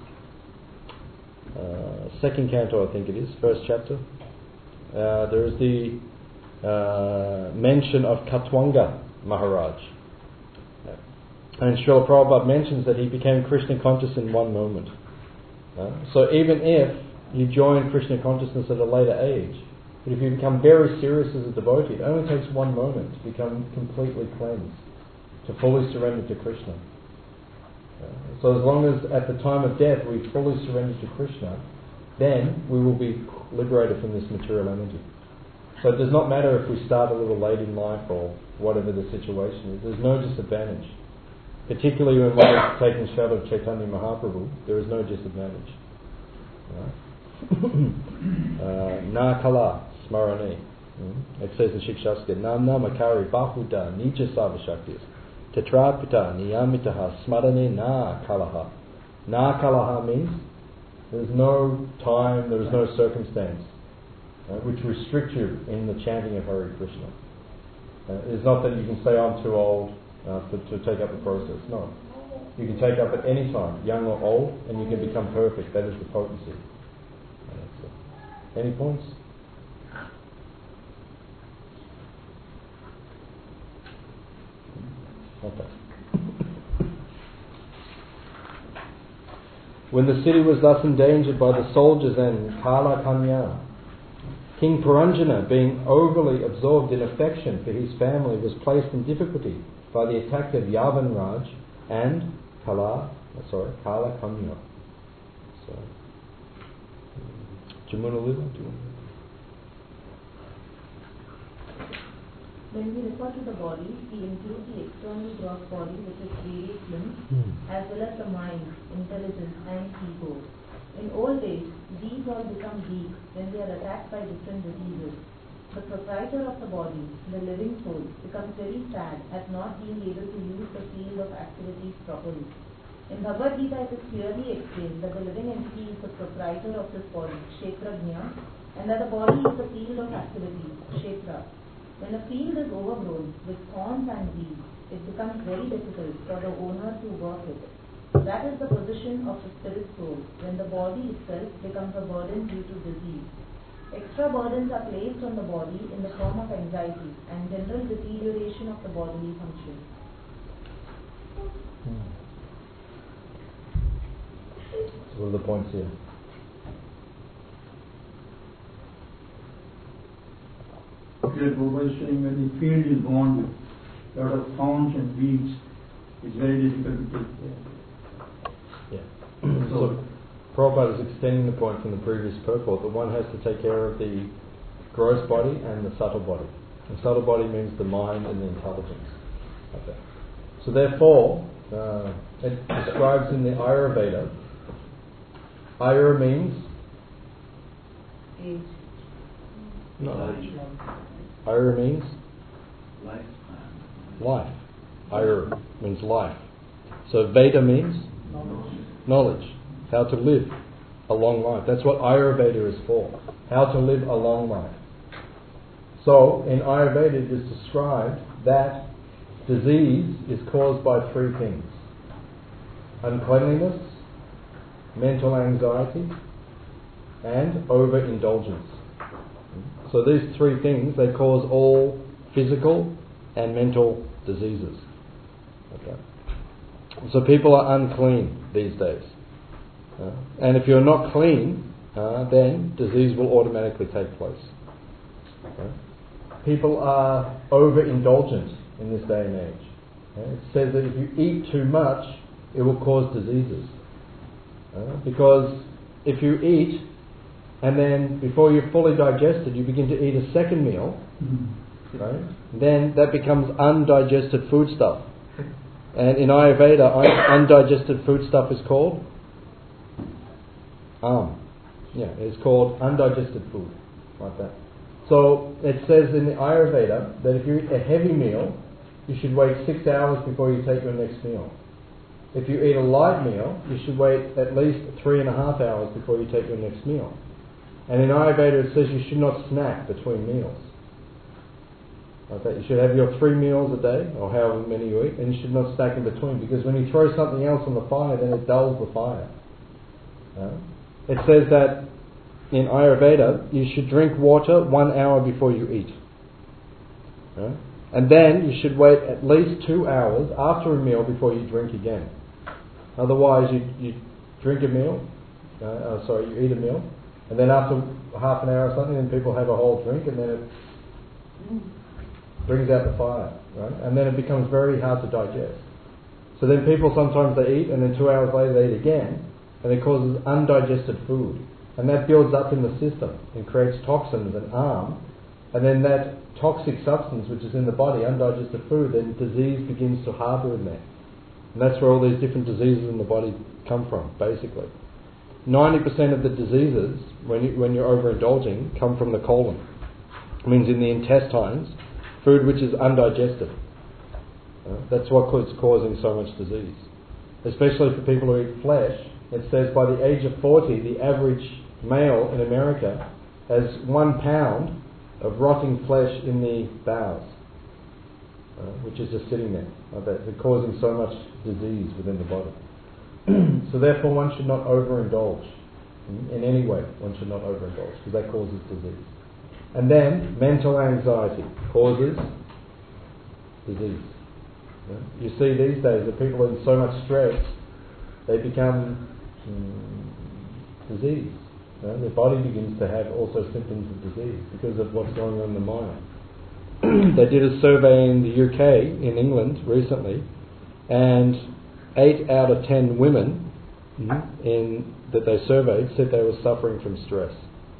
Uh, second canto, I think it is, first chapter, uh, there is the uh, mention of Katwanga Maharaj. And Srila Prabhupada mentions that he became Krishna conscious in one moment. Uh, so even if you join Krishna consciousness at a later age, but if you become very serious as a devotee, it only takes one moment to become completely cleansed, to fully surrender to Krishna. So as long as at the time of death we fully surrender to Krishna, then we will be liberated from this material energy. So it does not matter if we start a little late in life or whatever the situation is. There's no disadvantage. Particularly when we're taking shadow of Chaitanya Mahaprabhu, there is no disadvantage. Right? uh, Na kala, smarani. Mm. It says in Shikshastra, Nam Namakari Bahuda Nija Savashaktis Tetrapita Niyamitaha Smarane Na Kalaha. Na Kalaha means there is no time, there is no circumstance uh, which restricts you in the chanting of Hare Krishna. Uh, it's not that you can say I'm too old uh, to, to take up the process. No. You can take up at any time, young or old, and you can become perfect. That is the potency. Uh, so. Any points? Okay. When the city was thus endangered by the soldiers and Kala Kanya, King Puranjana, being overly absorbed in affection for his family, was placed in difficulty by the attack of Yavan Raj and Kala, sorry, Kala Kanya. So, Jamuna Lila, do you When we refer to the body, we include the external gross body, which is various limbs, Hmm. as well as the mind, intelligence, and ego. In old age, these all become weak when they are attacked by different diseases. The proprietor of the body, the living soul, becomes very sad at not being able to use the field of activities properly. In Bhagavad Gita, it is clearly explained that the living entity is the proprietor of this body, Kshetrajna, and that the body is the field of activity, Kshetra. When a field is overgrown with thorns and weeds, it becomes very difficult for the owner to work it. That is the position of the spirit soul, when the body itself becomes a burden due to disease. Extra burdens are placed on the body in the form of anxiety and general deterioration of the bodily function. Hmm. So what are the points here? Here Baba is saying when the field is gone with a lot of thorns and weeds, it's very difficult to take care. Yeah. So, Prabhupada is extending the point from the previous purport that one has to take care of the gross body and the subtle body. The subtle body means the mind and the intelligence. Okay. So therefore, uh, it describes in the Ayurveda, Ayur means Age. knowledge. Ayur means Lifespan. life. Ayur means life. So Veda means knowledge. How to live a long life. That's what Ayurveda is for. How to live a long life. So in Ayurveda it is described that disease is caused by three things: uncleanliness, mental anxiety, and overindulgence. So these three things, they cause all physical and mental diseases. Okay. So people are unclean these days. Uh, and if you're not clean, uh, then disease will automatically take place. Okay. People are overindulgent in this day and age. Okay. It says that if you eat too much, it will cause diseases. Uh, because if you eat, and then before you're fully digested, you begin to eat a second meal, mm-hmm. right? Then that becomes undigested foodstuff. And in Ayurveda, undigested foodstuff is called um, yeah, it's called undigested food, like that. So it says in the Ayurveda that if you eat a heavy meal, you should wait six hours before you take your next meal. If you eat a light meal, you should wait at least three and a half hours before you take your next meal. And in Ayurveda it says you should not snack between meals. Okay, you should have your three meals a day, or however many you eat, and you should not snack in between, because when you throw something else on the fire, then it dulls the fire. Uh, it says that in Ayurveda you should drink water one hour before you eat. Uh, and then you should wait at least two hours after a meal before you drink again. Otherwise you, you drink a meal, uh, uh, sorry, you eat a meal, and then after half an hour or something, then people have a whole drink, and then it brings out the fire, right? And then it becomes very hard to digest. So then people sometimes they eat, and then two hours later they eat again, and it causes undigested food. And that builds up in the system and creates toxins and harm. And then that toxic substance which is in the body, undigested food, then disease begins to harbour in there. And that's where all these different diseases in the body come from, basically. ninety percent of the diseases, when, you, when you're overindulging, come from the colon. It means in the intestines, food which is undigested. Uh, that's what is causing so much disease. Especially for people who eat flesh. It says by the age of forty, the average male in America has one pound of rotting flesh in the bowels, uh, which is just sitting there. Like that. They're causing so much disease within the body. So therefore one should not overindulge. In any way, one should not overindulge, because that causes disease. And then, mental anxiety causes disease. Yeah? You see these days that people are in so much stress, they become um, diseased. Yeah? Their body begins to have also symptoms of disease because of what's going on in the mind. They did a survey in the U K, in England, recently, and eight out of ten women mm-hmm. in that they surveyed said they were suffering from stress.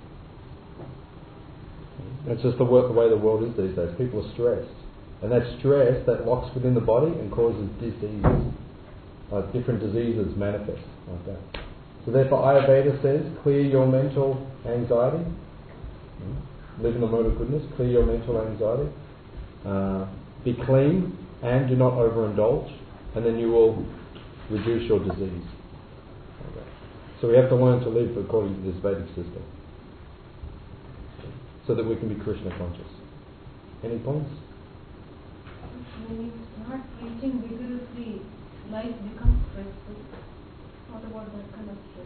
It's just the, work, the way the world is these days. People are stressed. And that stress, that locks within the body and causes disease. Uh, different diseases manifest like that. So therefore Ayurveda says, clear your mental anxiety. Live in the mode of goodness. Clear your mental anxiety. Uh, be clean and do not overindulge. And then you will reduce your disease. Okay. So we have to learn to live according to this Vedic system, so that we can be Krishna conscious. Any points? When you start preaching vigorously, life becomes stressful. What about that kind of stress?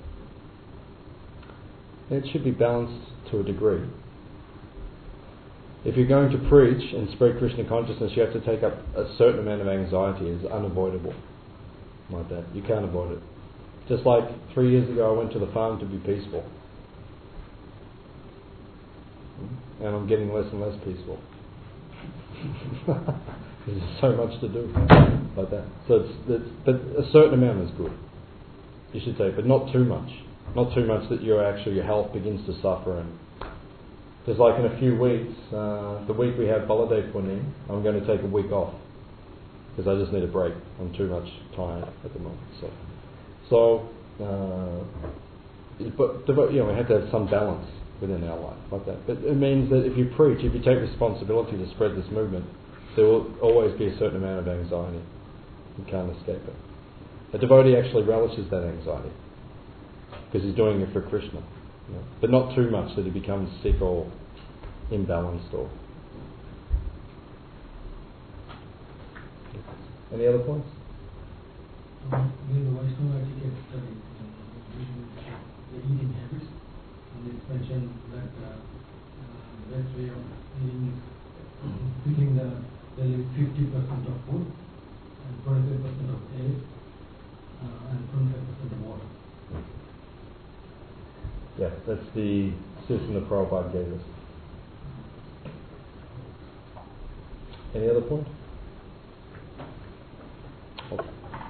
It should be balanced to a degree. If you're going to preach and spread Krishna consciousness, you have to take up a certain amount of anxiety. It's unavoidable. Like that. You can't avoid it. Just like three years ago I went to the farm to be peaceful. And I'm getting less and less peaceful. There's so much to do like that. So it's, it's but a certain amount is good. You should take, but not too much. Not too much that your actually your health begins to suffer. And just like in a few weeks, uh, the week we have Baladev Punim, I'm going to take a week off because I just need a break. I'm too much tired at the moment. So, so uh, but you know, we have to have some balance within our life like that. But it means that if you preach, if you take responsibility to spread this movement, there will always be a certain amount of anxiety. You can't escape it. A devotee actually relishes that anxiety because he's doing it for Krishna, you know, but not too much that he becomes sick or imbalanced. Or any other points? Um, in the Vaishnava etiquette study, the eating habits, and it's mentioned that uh, uh, the best way of eating is filling the belly fifty percent of food and twenty-five percent of air uh, and twenty-five percent of water. Yeah, that's the system that Prabhupada gave us. Any other point? Okay.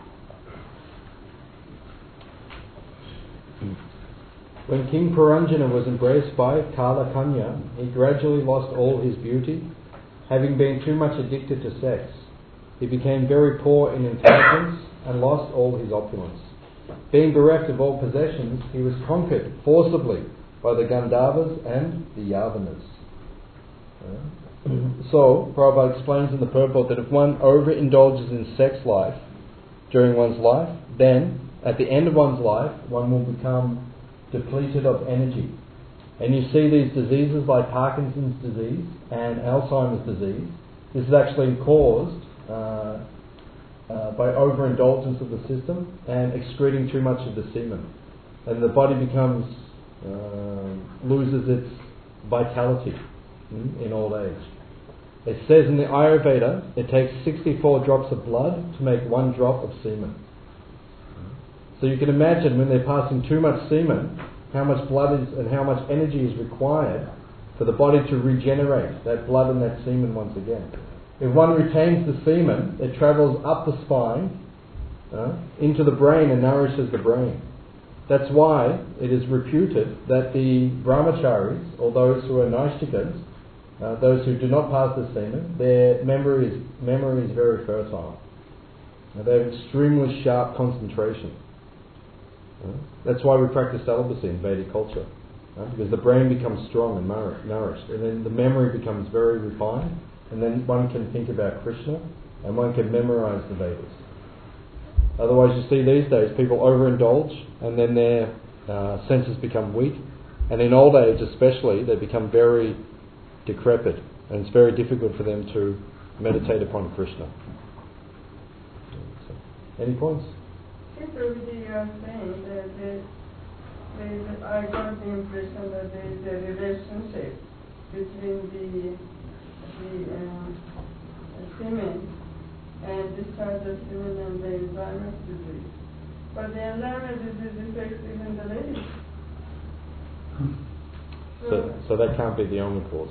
When King Puranjana was embraced by Kala Kanya, he gradually lost all his beauty, having been too much addicted to sex. He became very poor in intelligence and lost all his opulence. Being bereft of all possessions, he was conquered forcibly by the Gandharvas and the Yavanas. Uh, so, Prabhupada explains in the purport that if one overindulges in sex life during one's life, then at the end of one's life, one will become depleted of energy. And you see these diseases like Parkinson's disease and Alzheimer's disease. This is actually caused uh, uh, by overindulgence of the system and excreting too much of the semen. And the body becomes, uh, loses its vitality mm, in old age. It says in the Ayurveda, it takes sixty-four drops of blood to make one drop of semen. So you can imagine when they're passing too much semen, how much blood is and how much energy is required for the body to regenerate that blood and that semen once again. If one retains the semen, it travels up the spine uh, into the brain and nourishes the brain. That's why it is reputed that the brahmacharis, or those who are naishtikas, uh, those who do not pass the semen, their memory is, memory is very fertile. Now, they have extremely sharp concentration. Uh, that's why we practice celibacy in Vedic culture. right? Because the brain becomes strong and nour- nourished, and then the memory becomes very refined, and then one can think about Krishna, and one can memorize the Vedas. Otherwise, you see these days people overindulge, and then their uh, senses become weak, and in old age especially, they become very decrepit, and it's very difficult for them to meditate upon Krishna. So, any points? Yes, Prabhuji, you are saying that there, there is, I got the impression that there is a relationship between the, the um, semen and discharge of semen and the Alzheimer's disease. But the Alzheimer's disease affects even the ladies. So, so that can't be the only cause.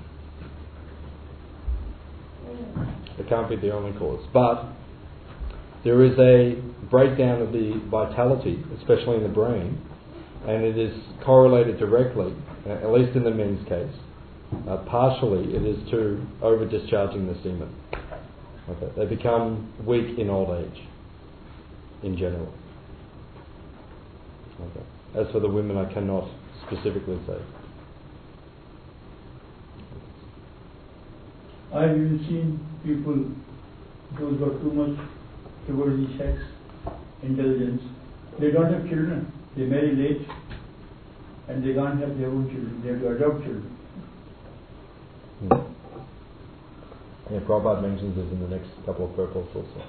It can't be the only cause. But there is a breakdown of the vitality, especially in the brain, and it is correlated directly, at least in the men's case, uh, partially it is to over-discharging the semen. Okay. They become weak in old age, in general. Okay. As for the women, I cannot specifically say. I've even seen people who've got too much towards the sex intelligence. They don't have children. They marry late, and they can't have their own children. They have to adopt children. Hmm. Yeah, Prabhupada mentions this in the next couple of purports also.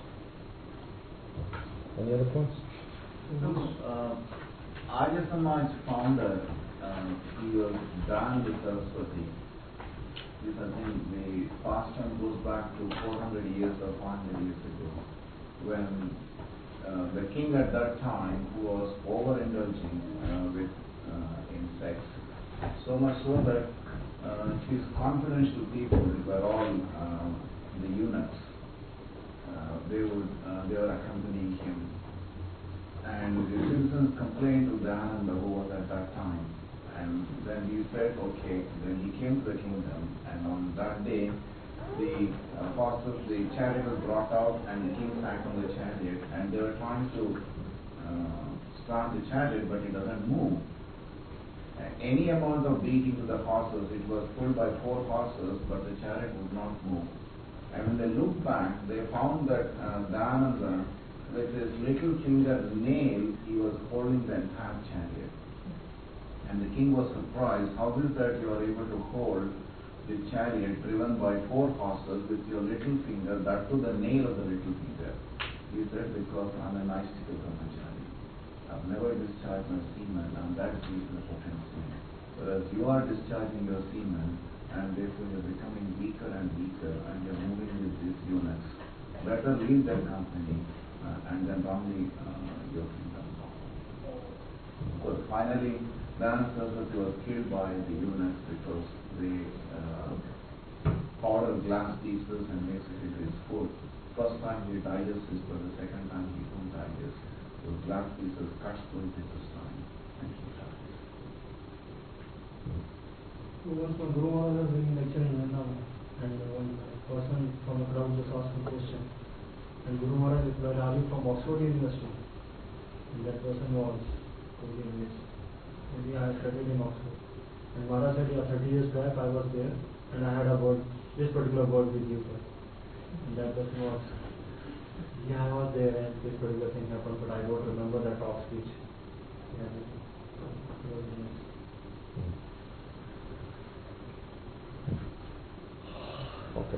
Any other points? Uh, Arya Samaj founder, uh, he was Dayananda Saraswati. This, I think, the past time goes back to four hundred years or five hundred years ago, when uh, the king at that time was overindulging uh, with uh, in sex, so much so that uh, his confidential people were all uh, the eunuchs. Uh, they would uh, they were accompanying him, and the citizens complained to Dayananda, who was at that time. And then he said, okay, then he came to the kingdom, and on that day, the uh, horses, the chariot was brought out, and the king sat on the chariot, and they were trying to uh, start the chariot, but it doesn't move. Uh, any amount of beating to the horses, it was pulled by four horses, but the chariot would not move. And when they looked back, they found that uh, Dayananda, with his little finger nail, he was holding the entire chariot. And the king was surprised, how is that you are able to hold the chariot driven by four horses with your little finger, that to the nail of the little finger? He said, because I am an Aistika brahmachari. I have never discharged my semen, and that is the potency. Whereas you are discharging your semen, and therefore you are becoming weaker and weaker, and you are moving with these eunuchs. Better leave that company uh, and then run the, uh, your kingdom. So finally, Dayananda Saraswati was killed by the eunuchs because they uh, powder glass pieces and mix it into his food. First time he digests it, but the second time he couldn't digest. Those glass pieces cut through his spine and he died. Once my Guru Maharaj was doing lecture in Vietnam, and one person from the crowd just asked a question, and Guru Maharaj replied, "Are you from Oxford University?" And that person was totally yes. Maybe I studied in Oxford. And Maharaj said, yeah, thirty years back I was there, and I had a word, this particular word with you. And that person was, yeah, I was there, and this particular thing happened, but I don't remember that talk speech. Yeah, it was nice. Okay.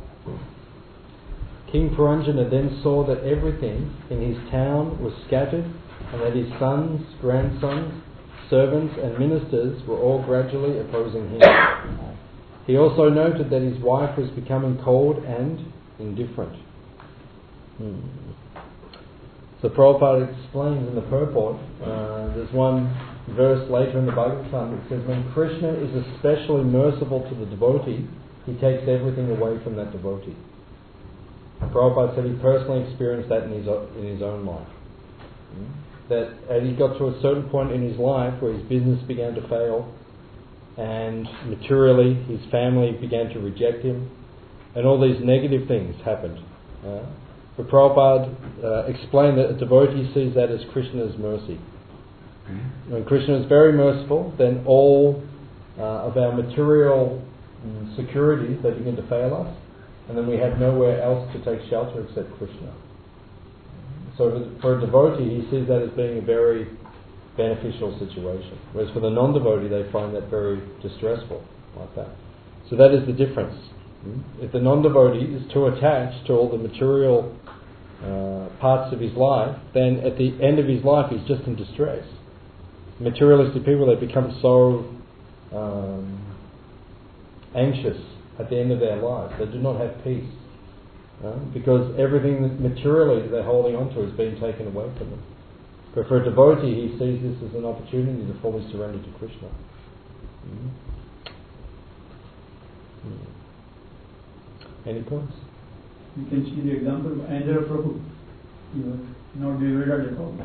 King Puranjana then saw that everything in his town was scattered, and that his sons, grandsons, servants and ministers were all gradually opposing him. He also noted that his wife was becoming cold and indifferent. Hmm. So Prabhupada explains in the purport, uh, there's one verse later in the Bhagavatam that says, when Krishna is especially merciful to the devotee, he takes everything away from that devotee. Prabhupada said he personally experienced that in his, in his own life. Hmm. That as he got to a certain point in his life where his business began to fail, and materially his family began to reject him, and all these negative things happened. Uh, but Prabhupada uh, explained that a devotee sees that as Krishna's mercy. When Krishna is very merciful, then all uh, of our material um, securities, they begin to fail us, and then we have nowhere else to take shelter except Krishna. So for a devotee, he sees that as being a very beneficial situation, whereas for the non-devotee, they find that very distressful, like that. So that is the difference. If the non-devotee is too attached to all the material uh, parts of his life, then at the end of his life, he's just in distress. Materialistic people, they become so um, anxious at the end of their lives. They do not have peace. Uh, because everything that materially that they're holding on to is being taken away from them. But for a devotee, he sees this as an opportunity to fully surrender to Krishna. Mm. Mm. Any points? You can see the example of Andhra Prabhu. He was not bewildered at all.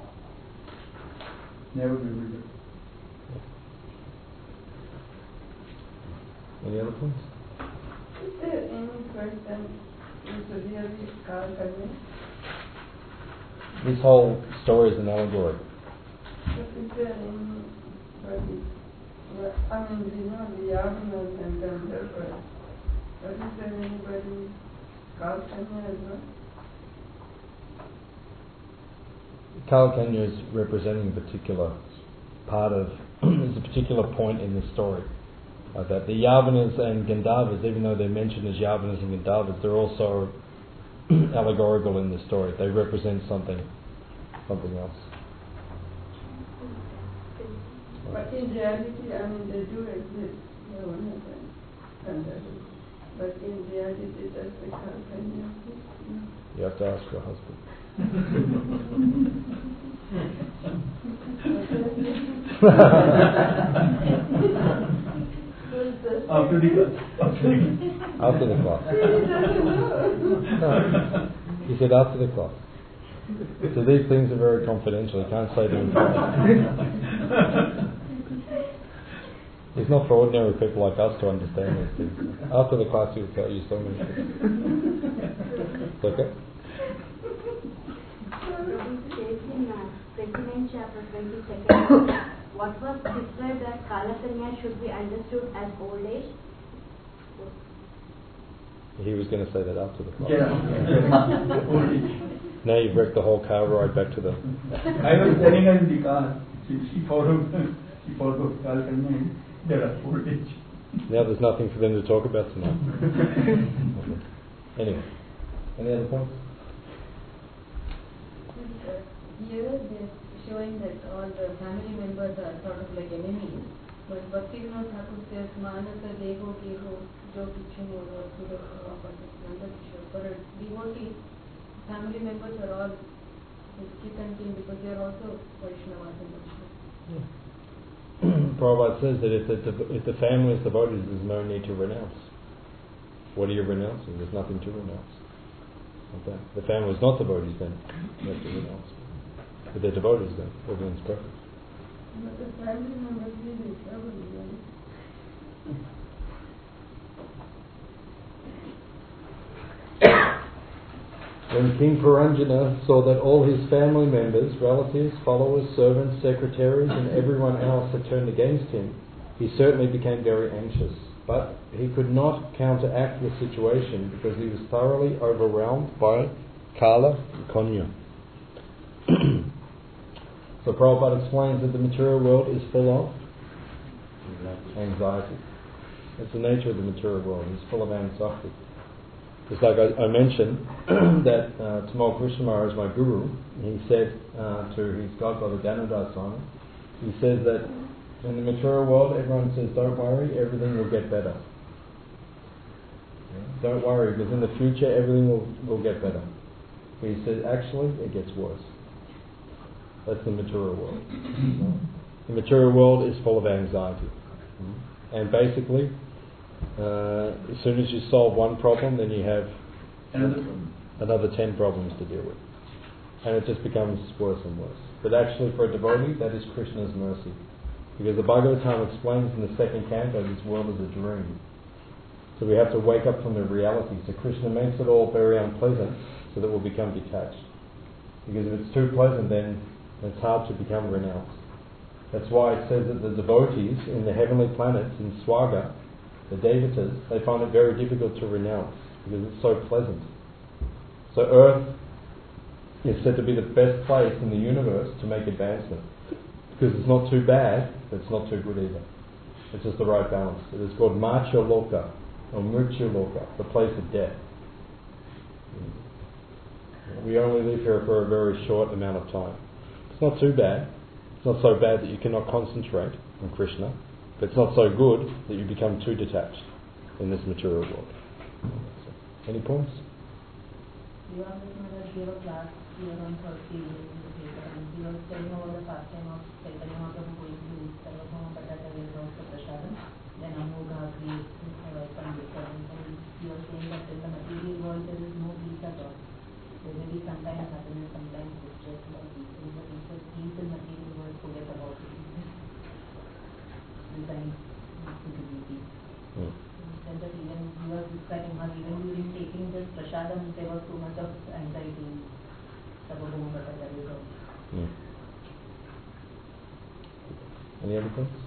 Never bewildered. Any other points? Is there any person who is really calculating? This whole story is an allegory. But is there anybody, well, I mean, we know the Yavanas and Gandharvas, but is there anybody Kalkanya as well? Kalkanya is representing a particular part of, there's a particular point in this story. Like that. The Yavanas and Gandharvas, even though they're mentioned as Yavanas and Gandharvas, they're also allegorical in the story. They represent something, something else. But in reality, I mean, they do exist, Yavanas and Gandharvas. But in reality, that's the Kalkanya. You have to ask your husband. After the class. After the class. No. He said after the class. So these things are very confidential. You can't say them in front. It's not for ordinary people like us to understand these things. After the class, he'll tell you so many things. Okay? In uh, twenty-nine chapter twenty-second, what was described as Kalakanya should be understood as old age? He was going to say that after the class. Yeah. Now you've wrecked the whole car ride back to the... I was telling her in the car, she, she followed, she followed Kalkanya, there are old age. Now there's nothing for them to talk about tonight. Anyway, any other points? Here they're showing that all the family members are sort of like enemies, but Bhaktivinoda Thakur says Manasa Devo Keho Jo Kichumo or Sura Nanda Kishore. For a devotee, family members are all his kith and kin because they are also Vaishnavas and Vaishnavas. Prabhupada says that if the, if the family is devoted, there's no need to renounce. What are you renouncing? There's nothing to renounce. Okay. The family is not devotees, then you have to renounce. If they're devotees, then everything's perfect. But the family members really trouble, right? When King Puranjana saw that all his family members, relatives, followers, servants, secretaries, and everyone else had turned against him, he certainly became very anxious. But he could not counteract the situation because he was thoroughly overwhelmed by Kala and Konya. So Prabhupada explains that the material world is full of anxiety. It's the nature of the material world. It's full of anxiety. Just like I, I mentioned that uh, Tamal Krishna Maharaj is my guru. He said uh, to his godfather Danodas Swami, he says that in the material world everyone says, don't worry, everything will get better. Yeah? Don't worry, because in the future everything will, will get better. But he says, actually, it gets worse. That's the material world. The material world is full of anxiety. And basically, uh, as soon as you solve one problem, then you have Another problem. another ten problems to deal with. And it just becomes worse and worse. But actually for a devotee, that is Krishna's mercy. Because the Bhagavatam explains in the second canto, this world is a dream. So we have to wake up from the reality. So Krishna makes it all very unpleasant so that we'll become detached. Because if it's too pleasant, then it's hard to become renounced. That's why it says that the devotees in the heavenly planets, in Swarga, the Devatas, they find it very difficult to renounce because it's so pleasant. So Earth is said to be the best place in the universe to make advancement because it's not too bad, but it's not too good either. It's just the right balance. It is called Macha Loka, or Mrityu Loka, the place of death. We only live here for a very short amount of time. It's not too bad. It's not so bad that you cannot concentrate on Krishna, but it's not so good that you become too detached in this material world. Any points? You are listening to a class here on Thursday in the paper, and you are telling about the pastime of Chaitanya Mahaprabhu going to Sarvabhauma Bhattacharya's house for Prashadam, then Amogha creates uh, Pandita, and you are saying that in the material world there is no peace at all. There may be sometimes happiness, sometimes distress, or peace. But if the peace in material world, forget about it. Design to be peace. Mm. Then that even you are describing how even during taking this prashadam, there was so much of anxiety. Sarvabhauma Bhattacharya's house. Mm. Any other points?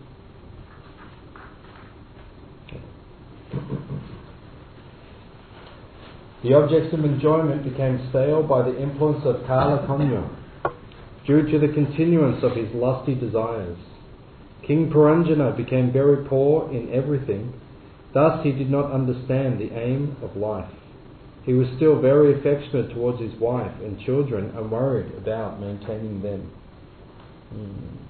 The objects of enjoyment became stale by the influence of Kala Kanya, due to the continuance of his lusty desires. King Puranjana became very poor in everything, thus he did not understand the aim of life. He was still very affectionate towards his wife and children and worried about maintaining them. Mm.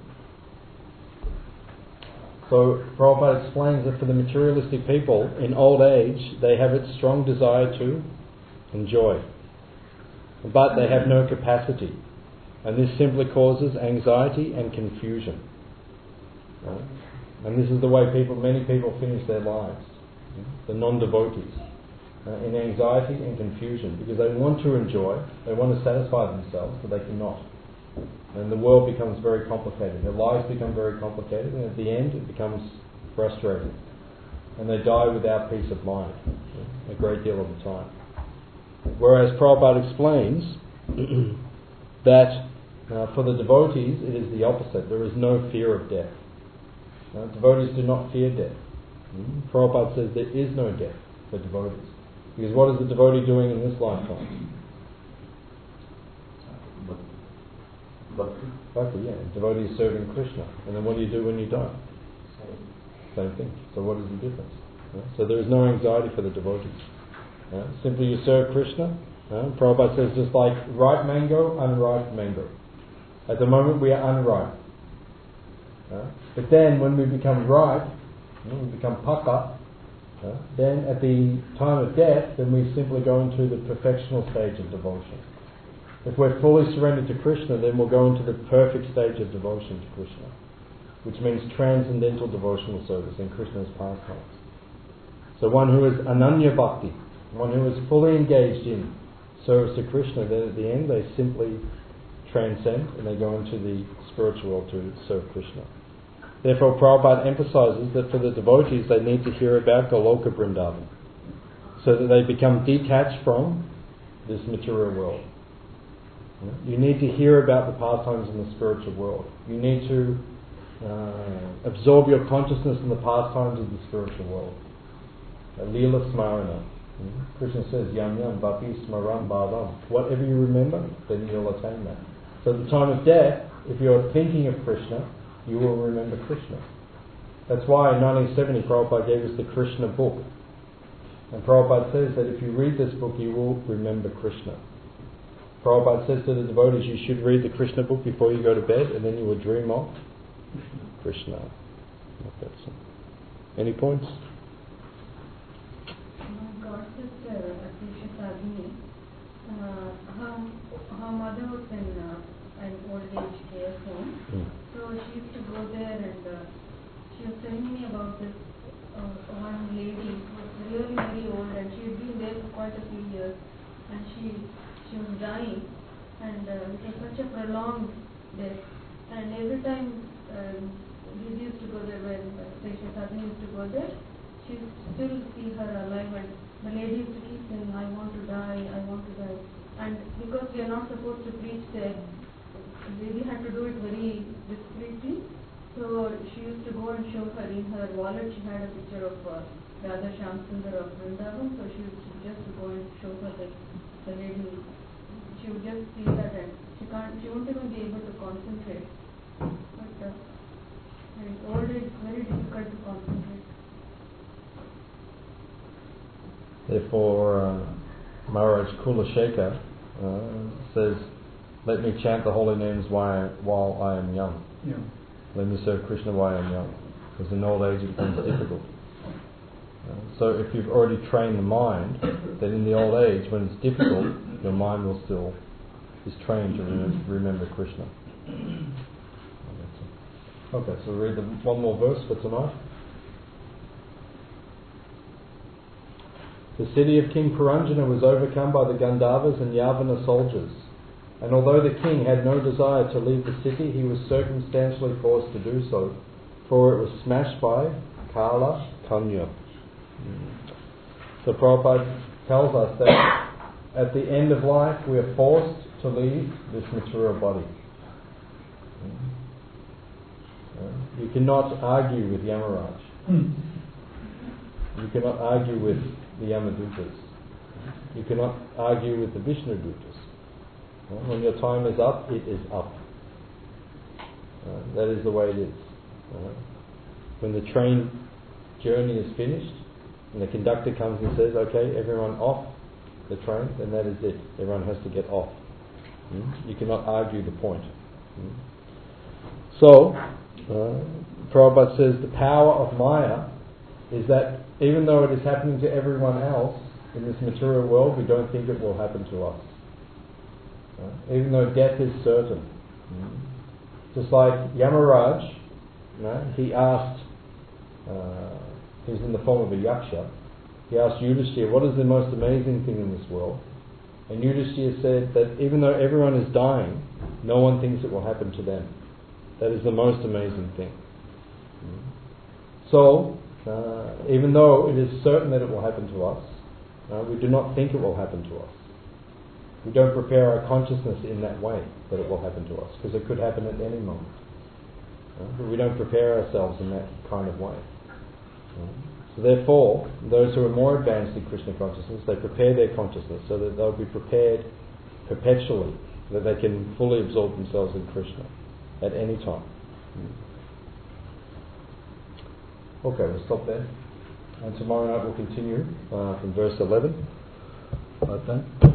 So Prabhupada explains that for the materialistic people, in old age, they have a strong desire to enjoy, but they have no capacity, and this simply causes anxiety and confusion. Right? And this is the way people, many people finish their lives, the non-devotees, uh, in anxiety and confusion, because they want to enjoy, they want to satisfy themselves, but they cannot. And the world becomes very complicated, their lives become very complicated, and at the end it becomes frustrating. And they die without peace of mind, a great deal of the time. Whereas Prabhupada explains that uh, for the devotees it is the opposite. There is no fear of death. Uh, devotees do not fear death. Mm-hmm. Prabhupada says there is no death for devotees. Because what is the devotee doing in this lifetime? Bhakti. Bhakti, yeah. Devotee is serving Krishna. And then what do you do when you die? Same thing. So what is the difference? Uh, so there is no anxiety for the devotees. Uh, simply you serve Krishna. Uh, Prabhupada says just like ripe mango, unripe mango. At the moment we are unripe. Uh, but then when we become ripe, you know, we become paka, uh, then at the time of death, then we simply go into the perfectional stage of devotion. If we're fully surrendered to Krishna, then we'll go into the perfect stage of devotion to Krishna, which means transcendental devotional service in Krishna's pastimes. So one who is ananya bhakti, one who is fully engaged in service to Krishna, then at the end they simply transcend and they go into the spiritual world to serve Krishna. Therefore Prabhupada emphasizes that for the devotees they need to hear about Goloka Vrindavan, so that they become detached from this material world. You need to hear about the pastimes in the spiritual world. You need to uh, absorb your consciousness in the pastimes of the spiritual world. Leela Smarana. Mm-hmm. Krishna says, Yam Yam Bhapi Smaram Bhavam. Whatever you remember, then you'll attain that. So at the time of death, if you're thinking of Krishna, you will remember Krishna. That's why in nineteen seventy Prabhupada gave us the Krishna book. And Prabhupada says that if you read this book, you will remember Krishna. Prabhupada says to the devotees, you should read the Krishna book before you go to bed, and then you will dream of Krishna. Any points? God sister, Atisha Sadhini, uh, her, her mother was in uh, an old age care home. Mm. So she used to go there, and uh, she was telling me about this uh, one lady who was really very old, and she had been there for quite a few years, and she she was dying, and uh, it was such a prolonged death. And every time um, we used to go there, when Atisha Sadhini used to go there, she used to still see her alive, and the lady used to keep saying, I want to die, I want to die. And because we are not supposed to preach there, we had to do it very discreetly. So she used to go and show her in her wallet. She had a picture of uh, Radha Shyamsundar of Vrindavan. So she used to just to go and show her the, the lady. She would just see that and she can't. She won't even be able to concentrate. But uh, in old age, it's very difficult to concentrate. Therefore, uh, Maharaj Kulashekar uh, says, "Let me chant the holy names while, while I am young. Yeah. Let me serve Krishna while I am young." Because in old age it becomes difficult. Uh, so if you've already trained the mind, then in the old age, when it's difficult, your mind will still is trained to remember, remember Krishna. Okay, so we'll read the, one more verse for tonight. The city of King Puranjana was overcome by the Gandharvas and Yavana soldiers, and although the king had no desire to leave the city, he was circumstantially forced to do so, for it was smashed by Kala Kanya. So Prabhupada tells us that at the end of life we are forced to leave this material body. You cannot argue with Yamaraj. You cannot argue with the Yamadutas. You cannot argue with the Vishnu Dutas. When your time is up, it is up. Uh, that is the way it is. Uh, when the train journey is finished, and the conductor comes and says, "Okay, everyone off the train," then that is it. Everyone has to get off. Mm? You cannot argue the point. Mm? So, uh, Prabhupada says the power of Maya is that even though it is happening to everyone else in this material world, we don't think it will happen to us. Uh, even though death is certain. Mm? Just like Yamaraj, you know, he asked, uh, he was in the form of a yaksha, he asked Yudhishthira, what is the most amazing thing in this world? And Yudhishthira said that even though everyone is dying, no one thinks it will happen to them. That is the most amazing thing. Mm. So, uh, even though it is certain that it will happen to us, uh, we do not think it will happen to us. We don't prepare our consciousness in that way that it will happen to us, because it could happen at any moment. Uh, but we don't prepare ourselves in that kind of way. Uh, so therefore, those who are more advanced in Krishna consciousness, they prepare their consciousness so that they'll be prepared perpetually, so that they can fully absorb themselves in Krishna at any time. Okay, we'll stop there. And tomorrow night we'll continue uh, from verse eleven. Like that.